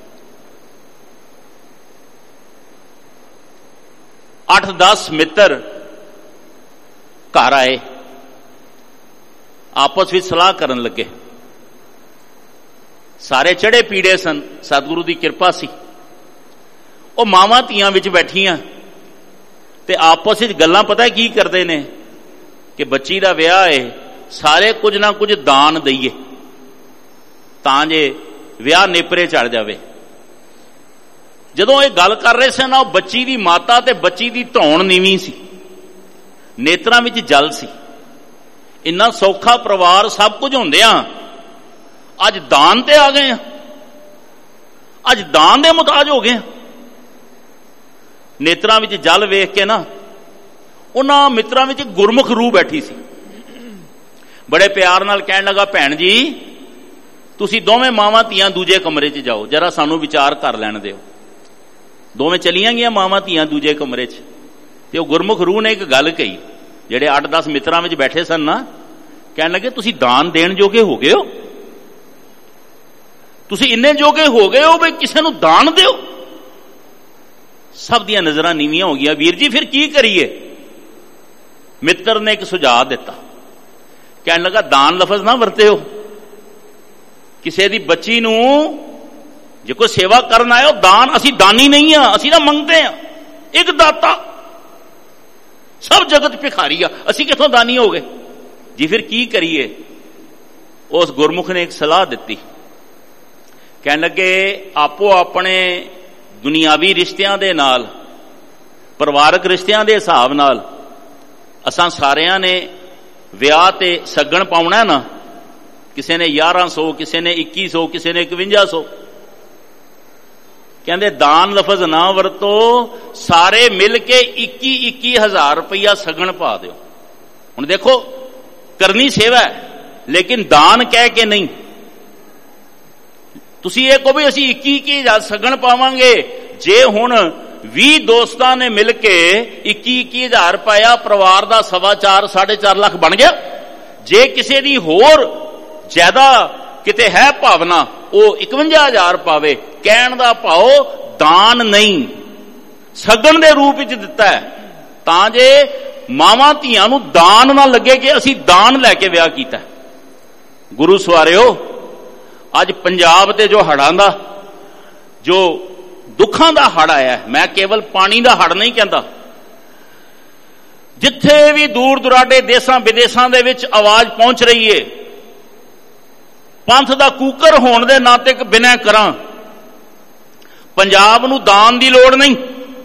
8-10 ਮਿੱਤਰ ਘਰ ਆਏ, ਆਪਸ ਵਿੱਚ ਸਲਾਹ ਕਰਨ ਲੱਗੇ। ਸਾਰੇ ਚੜੇ ਪੀੜੇ ਸਨ, ਸਤਿਗੁਰੂ ਦੀ ਕਿਰਪਾ ਸੀ। ਉਹ ਮਾਵਾਂ ਧੀਆਂ ਵਿੱਚ ਬੈਠੀਆਂ ਤੇ ਆਪਸ ਵਿੱਚ ਗੱਲਾਂ ਪਤਾ ਕੀ ਕਰਦੇ ਨੇ ਕਿ ਬੱਚੀ ਦਾ ਵਿਆਹ ਹੈ, ਸਾਰੇ ਕੁਝ ਨਾ ਕੁਝ ਦਾਨ ਦਈਏ ਤਾਂ ਜੇ ਵਿਆਹ ਨੇਪਰੇ ਚੜ ਜਾਵੇ। ਜਦੋਂ ਇਹ ਗੱਲ ਕਰ ਰਹੇ ਸਨ, ਉਹ ਬੱਚੀ ਦੀ ਮਾਤਾ ਤੇ ਬੱਚੀ ਦੀ ਧੌਣ ਨੀਵੀਂ ਸੀ, ਨੇਤਰਾਂ ਵਿੱਚ ਜਲ ਸੀ। ਇੰਨਾ ਸੌਖਾ ਪਰਿਵਾਰ ਸਭ ਕੁਝ ਹੁੰਦਿਆਂ ਅੱਜ ਦਾਨ ਤੇ ਆ ਗਏ ਆ, ਅੱਜ ਦਾਨ ਦੇ ਮੁਤਾਜ ਹੋ ਗਏ ਆ। ਨੇਤਰਾਂ ਵਿੱਚ ਜਲ ਵੇਖ ਕੇ ਨਾ ਉਹਨਾਂ ਮਿੱਤਰਾਂ ਵਿੱਚ ਗੁਰਮੁਖ ਰੂਹ ਬੈਠੀ ਸੀ। ਬੜੇ ਪਿਆਰ ਨਾਲ ਕਹਿਣ ਲੱਗਾ, ਭੈਣ ਜੀ ਤੁਸੀਂ ਦੋਵੇਂ ਮਾਵਾਂ ਧੀਆਂ ਦੂਜੇ ਕਮਰੇ 'ਚ ਜਾਓ, ਜਰਾ ਸਾਨੂੰ ਵਿਚਾਰ ਕਰ ਲੈਣ ਦਿਓ। ਦੋਵੇਂ ਚਲੀਆਂ ਗਈਆਂ ਮਾਵਾਂ ਧੀਆਂ ਦੂਜੇ ਕਮਰੇ 'ਚ, ਤੇ ਉਹ ਗੁਰਮੁਖ ਰੂਹ ਨੇ ਇੱਕ ਗੱਲ ਕਹੀ। ਜਿਹੜੇ 8-10 ਮਿੱਤਰਾਂ ਵਿੱਚ ਬੈਠੇ ਸਨ ਨਾ, ਕਹਿਣ ਲੱਗੇ ਤੁਸੀਂ ਦਾਨ ਦੇਣ ਜੋਗੇ ਹੋ ਗਏ ਹੋ, ਤੁਸੀਂ ਇੰਨੇ ਜੋਗੇ ਹੋ ਗਏ ਹੋ ਵੀ ਕਿਸੇ ਨੂੰ ਦਾਨ ਦਿਓ। ਸਭ ਦੀਆਂ ਨਜ਼ਰਾਂ ਨੀਵੀਆਂ ਹੋ ਗਈਆਂ। ਵੀਰ ਜੀ ਫਿਰ ਕੀ ਕਰੀਏ? ਮਿੱਤਰ ਨੇ ਇੱਕ ਸੁਝਾਅ ਦਿੱਤਾ, ਕਹਿਣ ਲੱਗਾ ਦਾਨ ਲਫ਼ਜ਼ ਨਾ ਵਰਤਿਓ। ਕਿਸੇ ਦੀ ਬੱਚੀ ਨੂੰ ਜੇ ਕੋਈ ਸੇਵਾ ਕਰਨ ਆਇਓ, ਦਾਨ, ਅਸੀਂ ਦਾਨੀ ਨਹੀਂ ਆ, ਅਸੀਂ ਤਾਂ ਮੰਗਦੇ ਆ। ਇੱਕ ਦਾਤਾ, ਸਭ ਜਗਤ ਭਿਖਾਰੀ ਆ, ਅਸੀਂ ਕਿੱਥੋਂ ਦਾਨੀ ਹੋ ਗਏ ਜੀ? ਫਿਰ ਕੀ ਕਰੀਏ? ਉਸ ਗੁਰਮੁਖ ਨੇ ਇੱਕ ਸਲਾਹ ਦਿੱਤੀ। ਕਹਿਣ ਲੱਗੇ ਆਪੋ ਆਪਣੇ ਦੁਨਿਆਵੀ ਰਿਸ਼ਤਿਆਂ ਦੇ ਨਾਲ, ਪਰਿਵਾਰਕ ਰਿਸ਼ਤਿਆਂ ਦੇ ਹਿਸਾਬ ਨਾਲ ਅਸਾਂ ਸਾਰਿਆਂ ਨੇ ਵਿਆਹ ਤੇ ਸੱਗਣ ਪਾਉਣਾ ਨਾ, ਕਿਸੇ ਨੇ 1100, ਕਿਸੇ ਨੇ 2100, ਕਿਸੇ ਨੇ 5100। ਕਹਿੰਦੇ ਦਾਨ ਲਫ਼ਜ਼ ਨਾ ਵਰਤੋ, ਸਾਰੇ ਮਿਲ ਕੇ 21,000 ਰੁਪਇਆ ਸਗਣ ਪਾ ਦਿਓ। ਹੁਣ ਦੇਖੋ, ਕਰਨੀ ਸੇਵਾ ਹੈ, ਲੇਕਿਨ ਦਾਨ ਕਹਿ ਕੇ ਨਹੀਂ। ਤੁਸੀਂ ਇਹ ਕਹੋ ਵੀ ਅਸੀਂ 21,000 ਸਗਣ ਪਾਵਾਂਗੇ। ਜੇ ਹੁਣ 20 ਦੋਸਤਾਂ ਨੇ ਮਿਲ ਕੇ 21,000 ਪਾਇਆ, ਪਰਿਵਾਰ ਦਾ 4.25 4.5 ਲੱਖ ਬਣ ਗਿਆ। ਜੇ ਕਿਸੇ ਦੀ ਹੋਰ ਜ਼ਿਆਦਾ ਕਿਤੇ ਹੈ ਭਾਵਨਾ, ਉਹ 51,000 ਪਾਵੇ। ਕਹਿਣ ਦਾ ਭਾਵ ਦਾਨ ਨਹੀਂ, ਸਗਨ ਦੇ ਰੂਪ ਵਿੱਚ ਦਿੱਤਾ ਹੈ, ਤਾਂ ਜੇ ਮਾਵਾਂ ਧੀਆਂ ਨੂੰ ਦਾਨ ਨਾ ਲੱਗੇ ਕਿ ਅਸੀਂ ਦਾਨ ਲੈ ਕੇ ਵਿਆਹ ਕੀਤਾ। ਗੁਰੂ ਸਵਾਰਿਓ, ਅੱਜ ਪੰਜਾਬ ਤੇ ਜੋ ਹੜ੍ਹਾਂ ਦਾ, ਜੋ ਦੁੱਖਾਂ ਦਾ ਹੜ੍ਹ ਆਇਆ, ਮੈਂ ਕੇਵਲ ਪਾਣੀ ਦਾ ਹੜ੍ਹ ਨਹੀਂ ਕਹਿੰਦਾ, ਜਿੱਥੇ ਵੀ ਦੂਰ ਦੁਰਾਡੇ ਦੇਸ਼ਾਂ ਵਿਦੇਸ਼ਾਂ ਦੇ ਵਿੱਚ ਆਵਾਜ਼ ਪਹੁੰਚ ਰਹੀ ਏ, ਪੰਥ ਦਾ ਕੂਕਰ ਹੋਣ ਦੇ ਨਾਤੇ ਇੱਕ ਬਿਨੈ ਕਰਾਂ, ਪੰਜਾਬ ਨੂੰ ਦਾਨ ਦੀ ਲੋੜ ਨਹੀਂ।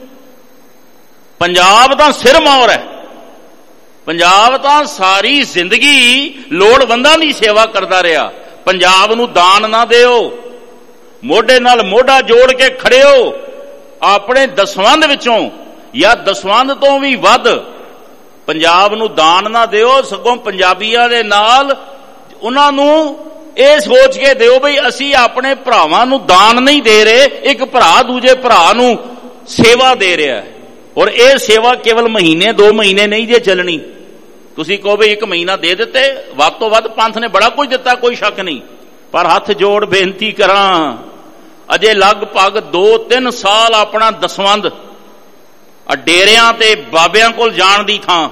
ਪੰਜਾਬ ਤਾਂ ਸਿਰ ਮੌਰ ਹੈ, ਪੰਜਾਬ ਤਾਂ ਸਾਰੀ ਜ਼ਿੰਦਗੀ ਲੋੜਵੰਦਾਂ ਦੀ ਸੇਵਾ ਕਰਦਾ ਰਿਹਾ। ਪੰਜਾਬ ਨੂੰ ਦਾਨ ਨਾ ਦਿਓ, ਮੋਢੇ ਨਾਲ ਮੋਢਾ ਜੋੜ ਕੇ ਖੜਿਓ। ਆਪਣੇ ਦਸਵੰਧ ਵਿੱਚੋਂ ਜਾਂ ਦਸਵੰਧ ਤੋਂ ਵੀ ਵੱਧ ਪੰਜਾਬ ਨੂੰ ਦਾਨ ਨਾ ਦਿਓ, ਸਗੋਂ ਪੰਜਾਬੀਆਂ ਦੇ ਨਾਲ ਉਹਨਾਂ ਨੂੰ ਇਹ ਸੋਚ ਕੇ ਦਿਓ ਬਈ ਅਸੀਂ ਆਪਣੇ ਭਰਾਵਾਂ ਨੂੰ ਦਾਨ ਨਹੀਂ ਦੇ ਰਹੇ, ਇੱਕ ਭਰਾ ਦੂਜੇ ਭਰਾ ਨੂੰ ਸੇਵਾ ਦੇ ਰਿਹਾ ਹੈ। ਔਰ ਇਹ ਸੇਵਾ ਕੇਵਲ ਮਹੀਨੇ 2 ਮਹੀਨੇ ਨਹੀਂ ਜੇ ਚੱਲਣੀ। ਤੁਸੀਂ ਕਹੋ ਬਈ 1 ਮਹੀਨਾ ਦੇ ਦਿੱਤੇ, ਵੱਧ ਤੋਂ ਵੱਧ ਪੰਥ ਨੇ ਬੜਾ ਕੁਝ ਦਿੱਤਾ, ਕੋਈ ਸ਼ੱਕ ਨਹੀਂ, ਪਰ ਹੱਥ ਜੋੜ ਬੇਨਤੀ ਕਰਾਂ, ਅਜੇ ਲਗਭਗ 2-3 ਸਾਲ ਆਪਣਾ ਦਸਵੰਧ ਡੇਰਿਆਂ ਤੇ ਬਾਬਿਆਂ ਕੋਲ ਜਾਣ ਦੀ ਥਾਂ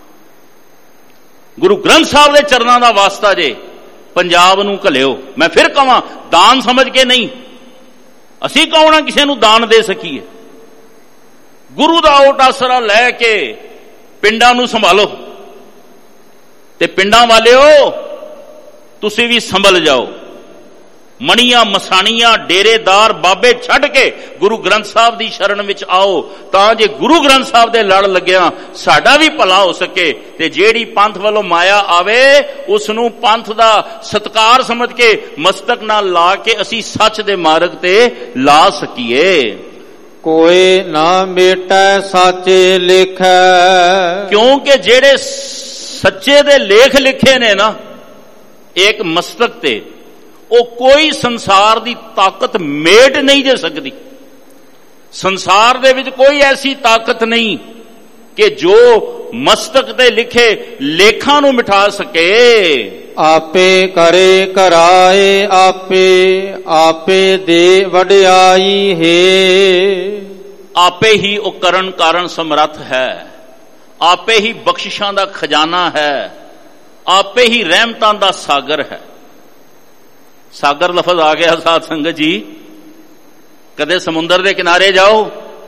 ਗੁਰੂ ਗ੍ਰੰਥ ਸਾਹਿਬ ਦੇ ਚਰਨਾਂ ਦਾ ਵਾਸਤਾ ਜੇ ਪੰਜਾਬ ਨੂੰ ਘਲਿਓ। ਮੈਂ ਫਿਰ ਕਹਾਂ, ਦਾਨ ਸਮਝ ਕੇ ਨਹੀਂ, ਅਸੀਂ ਕੌਣ ਆ ਕਿਸੇ ਨੂੰ ਦਾਨ ਦੇ ਸਕੀਏ। ਗੁਰੂ ਦਾ ਓਟ ਆਸਰਾ ਲੈ ਕੇ ਪਿੰਡਾਂ ਨੂੰ ਸੰਭਾਲੋ, ਤੇ ਪਿੰਡਾਂ ਵਾਲਿਓ ਤੁਸੀਂ ਵੀ ਸੰਭਲ ਜਾਓ। ਮਣੀਆਂ ਮਸਾਣੀਆਂ ਡੇਰੇਦਾਰ ਬਾਬੇ ਛੱਡ ਕੇ ਗੁਰੂ ਗ੍ਰੰਥ ਸਾਹਿਬ ਦੀ ਸ਼ਰਨ ਵਿੱਚ ਆਓ, ਤਾਂ ਜੇ ਗੁਰੂ ਗ੍ਰੰਥ ਸਾਹਿਬ ਦੇ ਲੜ ਲੱਗਿਆ ਸਾਡਾ ਵੀ ਭਲਾ ਹੋ ਸਕੇ, ਤੇ ਜਿਹੜੀ ਪੰਥ ਵੱਲੋਂ ਮਾਇਆ ਆਵੇ ਉਸ ਨੂੰ ਪੰਥ ਦਾ ਸਤਕਾਰ ਸਮਝ ਕੇ ਮਸਤਕ ਨਾਲ ਲਾ ਕੇ ਅਸੀਂ ਸੱਚ ਦੇ ਮਾਰਗ ਤੇ ਲਾ ਸਕੀਏ। ਕੋਈ ਨਾ ਮੇਟੈ ਸਾਚੇ ਲਿਖੈ, ਕਿਉਂਕਿ ਜਿਹੜੇ ਸੱਚੇ ਦੇ ਲੇਖ ਲਿਖੇ ਨੇ ਨਾ ਇੱਕ ਮਸਤਕ ਤੇ, ਉਹ ਕੋਈ ਸੰਸਾਰ ਦੀ ਤਾਕਤ ਮੇਟ ਨਹੀਂ ਦੇ ਸਕਦੀ। ਸੰਸਾਰ ਦੇ ਵਿੱਚ ਕੋਈ ਐਸੀ ਤਾਕਤ ਨਹੀਂ ਕਿ ਜੋ ਮਸਤਕ ਤੇ ਲਿਖੇ ਲੇਖਾਂ ਨੂੰ ਮਿਟਾ ਸਕੇ। ਆਪੇ ਕਰੇ ਕਰਾਏ ਆਪੇ, ਆਪੇ ਦੇ ਵਡਿਆਈ ਹੈ। ਆਪੇ ਹੀ ਉਹ ਕਰਨ ਕਾਰਨ ਸਮਰੱਥ ਹੈ, ਆਪੇ ਹੀ ਬਖਸ਼ਿਸ਼ਾਂ ਦਾ ਖਜ਼ਾਨਾ ਹੈ, ਆਪੇ ਹੀ ਰਹਿਮਤਾਂ ਦਾ ਸਾਗਰ ਹੈ। ਸਾਗਰ ਲਫ਼ਜ਼ ਆ ਗਿਆ ਸਾਧ ਸੰਗਤ ਜੀ, ਕਦੇ ਸਮੁੰਦਰ ਦੇ ਕਿਨਾਰੇ ਜਾਓ,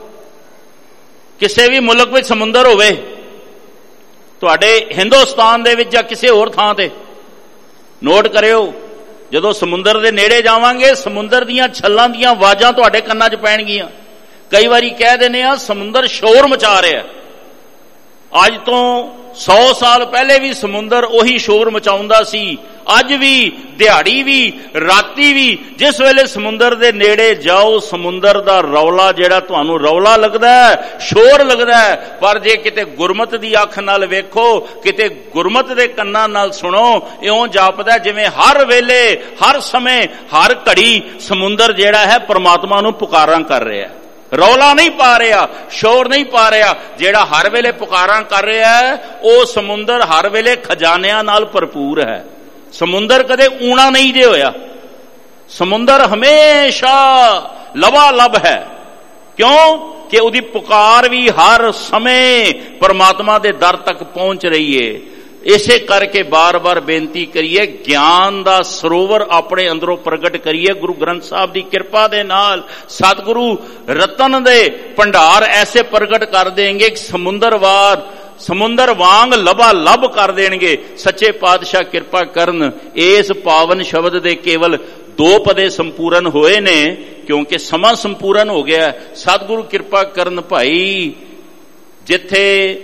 ਕਿਸੇ ਵੀ ਮੁਲਕ ਵਿੱਚ ਸਮੁੰਦਰ ਹੋਵੇ, ਤੁਹਾਡੇ ਹਿੰਦੁਸਤਾਨ ਦੇ ਵਿੱਚ ਜਾਂ ਕਿਸੇ ਹੋਰ ਥਾਂ ਤੇ, ਨੋਟ ਕਰਿਓ ਜਦੋਂ ਸਮੁੰਦਰ ਦੇ ਨੇੜੇ ਜਾਵਾਂਗੇ ਸਮੁੰਦਰ ਦੀਆਂ ਛੱਲਾਂ ਦੀਆਂ ਆਵਾਜ਼ਾਂ ਤੁਹਾਡੇ ਕੰਨਾਂ 'ਚ ਪੈਣਗੀਆਂ। ਕਈ ਵਾਰੀ ਕਹਿ ਦਿੰਦੇ ਆ ਸਮੁੰਦਰ ਸ਼ੋਰ ਮਚਾ ਰਿਹਾ, ਅੱਜ ਤੋਂ 100 ਸਾਲ ਪਹਿਲੇ ਵੀ ਸਮੁੰਦਰ ਉਹੀ ਸ਼ੋਰ ਮਚਾਉਂਦਾ ਸੀ। ਅੱਜ ਵੀ, ਦਿਹਾੜੀ ਵੀ, ਰਾਤੀ ਵੀ, ਜਿਸ ਵੇਲੇ ਸਮੁੰਦਰ ਦੇ ਨੇੜੇ ਜਾਓ ਸਮੁੰਦਰ ਦਾ ਰੌਲਾ ਜਿਹੜਾ ਤੁਹਾਨੂੰ ਰੌਲਾ ਲੱਗਦਾ ਹੈ, ਸ਼ੋਰ ਲੱਗਦਾ ਹੈ। ਪਰ ਜੇ ਕਿਤੇ ਗੁਰਮਤ ਦੀ ਅੱਖ ਨਾਲ ਵੇਖੋ, ਕਿਤੇ ਗੁਰਮਤ ਦੇ ਕੰਨਾਂ ਨਾਲ ਸੁਣੋ, ਇਉਂ ਜਾਪਦਾ ਜਿਵੇਂ ਹਰ ਵੇਲੇ, ਹਰ ਸਮੇਂ, ਹਰ ਘੜੀ ਸਮੁੰਦਰ ਜਿਹੜਾ ਹੈ ਪਰਮਾਤਮਾ ਨੂੰ ਪੁਕਾਰਾਂ ਕਰ ਰਿਹਾ ਹੈ। ਰੌਲਾ ਨਹੀਂ ਪਾ ਰਿਹਾ, ਸ਼ੋਰ ਨਹੀਂ ਪਾ ਰਿਹਾ। ਜਿਹੜਾ ਹਰ ਵੇਲੇ ਪੁਕਾਰਾਂ ਕਰ ਰਿਹਾ ਹੈ ਉਹ ਸਮੁੰਦਰ ਹਰ ਵੇਲੇ ਖਜ਼ਾਨਿਆਂ ਨਾਲ ਭਰਪੂਰ ਹੈ। ਸਮੁੰਦਰ ਕਦੇ ਊਣਾ ਨਹੀਂ ਜੇ ਹੋਇਆ, ਸਮੁੰਦਰ ਹਮੇਸ਼ਾ ਲਬਾਲਬ ਹੈ। ਕਿਉਂ ਕਿ ਉਹਦੀ ਪੁਕਾਰ ਵੀ ਹਰ ਸਮੇਂ ਪਰਮਾਤਮਾ ਦੇ ਦਰ ਤੱਕ ਪਹੁੰਚ ਰਹੀ ਏ। ਇਸੇ ਕਰਕੇ ਬਾਰ-ਬਾਰ ਬੇਨਤੀ ਕਰੀਏ, ਗਿਆਨ ਦਾ ਸਰੋਵਰ ਆਪਣੇ ਅੰਦਰੋਂ ਪ੍ਰਗਟ ਕਰੀਏ ਗੁਰੂ ਗ੍ਰੰਥ ਸਾਹਿਬ ਦੀ ਕਿਰਪਾ ਦੇ ਨਾਲ। ਸਤਿਗੁਰੂ ਰਤਨ ਦੇ ਭੰਡਾਰ ਐਸੇ ਪ੍ਰਗਟ ਕਰ ਦੇਣਗੇ ਕਿ ਸਮੁੰਦਰ ਵਾਂਗ ਲਬਾ ਲੱਭ ਕਰ ਦੇਣਗੇ। ਸੱਚੇ ਪਾਤਸ਼ਾਹ ਕਿਰਪਾ ਕਰਨ। ਇਸ ਪਾਵਨ ਸ਼ਬਦ ਦੇ ਕੇਵਲ 2 ਪਦੇ ਸੰਪੂਰਨ ਹੋਏ ਨੇ, ਕਿਉਂਕਿ ਸਮਾਂ ਸੰਪੂਰਨ ਹੋ ਗਿਆ। ਸਤਿਗੁਰੂ ਕਿਰਪਾ ਕਰਨ ਭਾਈ, ਜਿੱਥੇ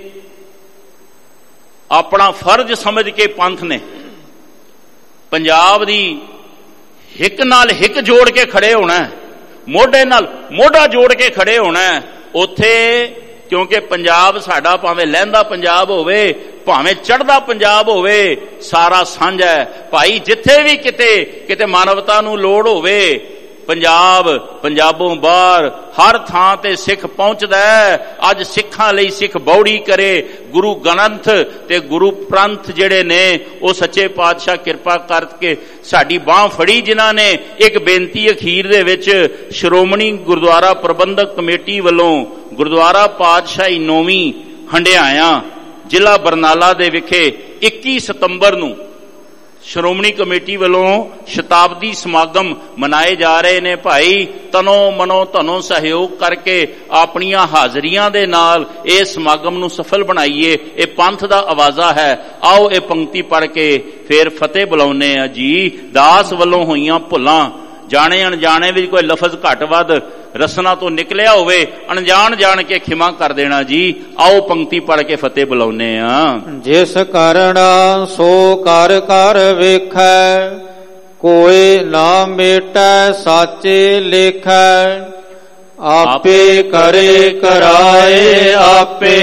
ਆਪਣਾ ਫਰਜ਼ ਸਮਝ ਕੇ ਪੰਥ ਨੇ ਪੰਜਾਬ ਦੀ ਹਿੱਕ ਨਾਲ ਹਿੱਕ ਜੋੜ ਕੇ ਖੜੇ ਹੋਣਾ, ਮੋਢੇ ਨਾਲ ਮੋਢਾ ਜੋੜ ਕੇ ਖੜੇ ਹੋਣਾ, ਉੱਥੇ ਕਿਉਂਕਿ ਪੰਜਾਬ ਸਾਡਾ ਭਾਵੇਂ ਲਹਿੰਦਾ ਪੰਜਾਬ ਹੋਵੇ, ਭਾਵੇਂ ਚੜ੍ਹਦਾ ਪੰਜਾਬ ਹੋਵੇ, ਸਾਰਾ ਸਾਂਝਾ ਹੈ ਭਾਈ। ਜਿੱਥੇ ਵੀ ਕਿਤੇ ਮਾਨਵਤਾ ਨੂੰ ਲੋੜ ਹੋਵੇ, ਪੰਜਾਬ, ਪੰਜਾਬੋਂ ਬਾਹਰ ਹਰ ਥਾਂ ਤੇ ਸਿੱਖ ਪਹੁੰਚਦਾ ਹੈ। ਅੱਜ ਸਿੱਖਾਂ ਲਈ ਸਿੱਖ ਬੌੜੀ ਕਰੇ। ਗੁਰੂ ਗ੍ਰੰਥ ਤੇ ਗੁਰੂ ਪੰਥ ਜਿਹੜੇ ਨੇ ਉਹ ਸੱਚੇ ਪਾਤਸ਼ਾਹ ਕਿਰਪਾ ਕਰਕੇ ਸਾਡੀ ਬਾਹ ਫੜੀ, ਜਿਨ੍ਹਾਂ ਨੇ ਇੱਕ ਬੇਨਤੀ ਅਖੀਰ ਦੇ ਵਿੱਚ ਸ਼੍ਰੋਮਣੀ ਗੁਰਦੁਆਰਾ ਪ੍ਰਬੰਧਕ ਕਮੇਟੀ ਵੱਲੋਂ ਗੁਰਦੁਆਰਾ ਪਾਤਸ਼ਾਹੀ 9ਵੀਂ ਹੰਡਿਆਇਆ ਜ਼ਿਲ੍ਹਾ ਬਰਨਾਲਾ ਦੇ ਵਿਖੇ 21 ਸਤੰਬਰ ਨੂੰ ਸ਼੍ਰੋਮਣੀ ਕਮੇਟੀ ਵੱਲੋਂ ਸ਼ਤਾਬਦੀ ਸਮਾਗਮ ਮਨਾਏ ਜਾ ਰਹੇ ਨੇ। ਭਾਈ ਤਨੋ ਮਨੋ ਧਨੋ ਸਹਿਯੋਗ ਕਰਕੇ ਆਪਣੀਆਂ ਹਾਜ਼ਰੀਆਂ ਦੇ ਨਾਲ ਇਹ ਸਮਾਗਮ ਨੂੰ ਸਫਲ ਬਣਾਈਏ। ਇਹ ਪੰਥ ਦਾ ਆਵਾਜ਼ਾ ਹੈ। ਆਓ ਇਹ ਪੰਕਤੀ ਪੜ੍ਹ ਕੇ ਫਿਰ ਫਤਿਹ ਬੁਲਾਉਂਦੇ ਆ ਜੀ। ਦਾਸ ਵੱਲੋਂ ਹੋਈਆਂ ਭੁੱਲਾਂ, ਜਾਣੇ ਅਣਜਾਣੇ ਵਿੱਚ ਕੋਈ ਲਫ਼ਜ਼ ਘੱਟ ਵੱਧ ਰਸਨਾ ਤੋਂ ਨਿਕਲਿਆ ਹੋਵੇ, ਅਣਜਾਣ ਜਾਣ ਕੇ ਖਿਮਾ ਕਰ ਦੇਣਾ ਜੀ। ਆਓ ਪੰਕਤੀ ਪੜ੍ਹ ਕੇ ਫਤਿਹ ਬੁਲਾਉਂਦੇ ਆ। ਜਿਸ ਕਾਰਨ ਸੋ ਕਰ ਕਰ ਵੇਖੈ, ਕੋਈ ਨਾ ਮੇਟੈ ਸਾਚੇ ਲੇਖੈ। ਆਪੇ ਕਰੇ ਕਰਾਏ ਆਪੇ,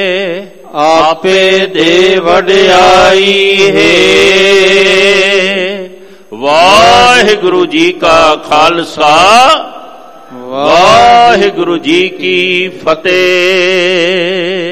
ਆਪੇ ਦੇ ਵਡਿਆਈ ਹੈ। ਵਾਹਿਗੁਰੂ ਜੀ ਕਾ ਖਾਲਸਾ, ਵਾਹਿਗੁਰੂ ਜੀ ਕੀ ਫਤਿਹ।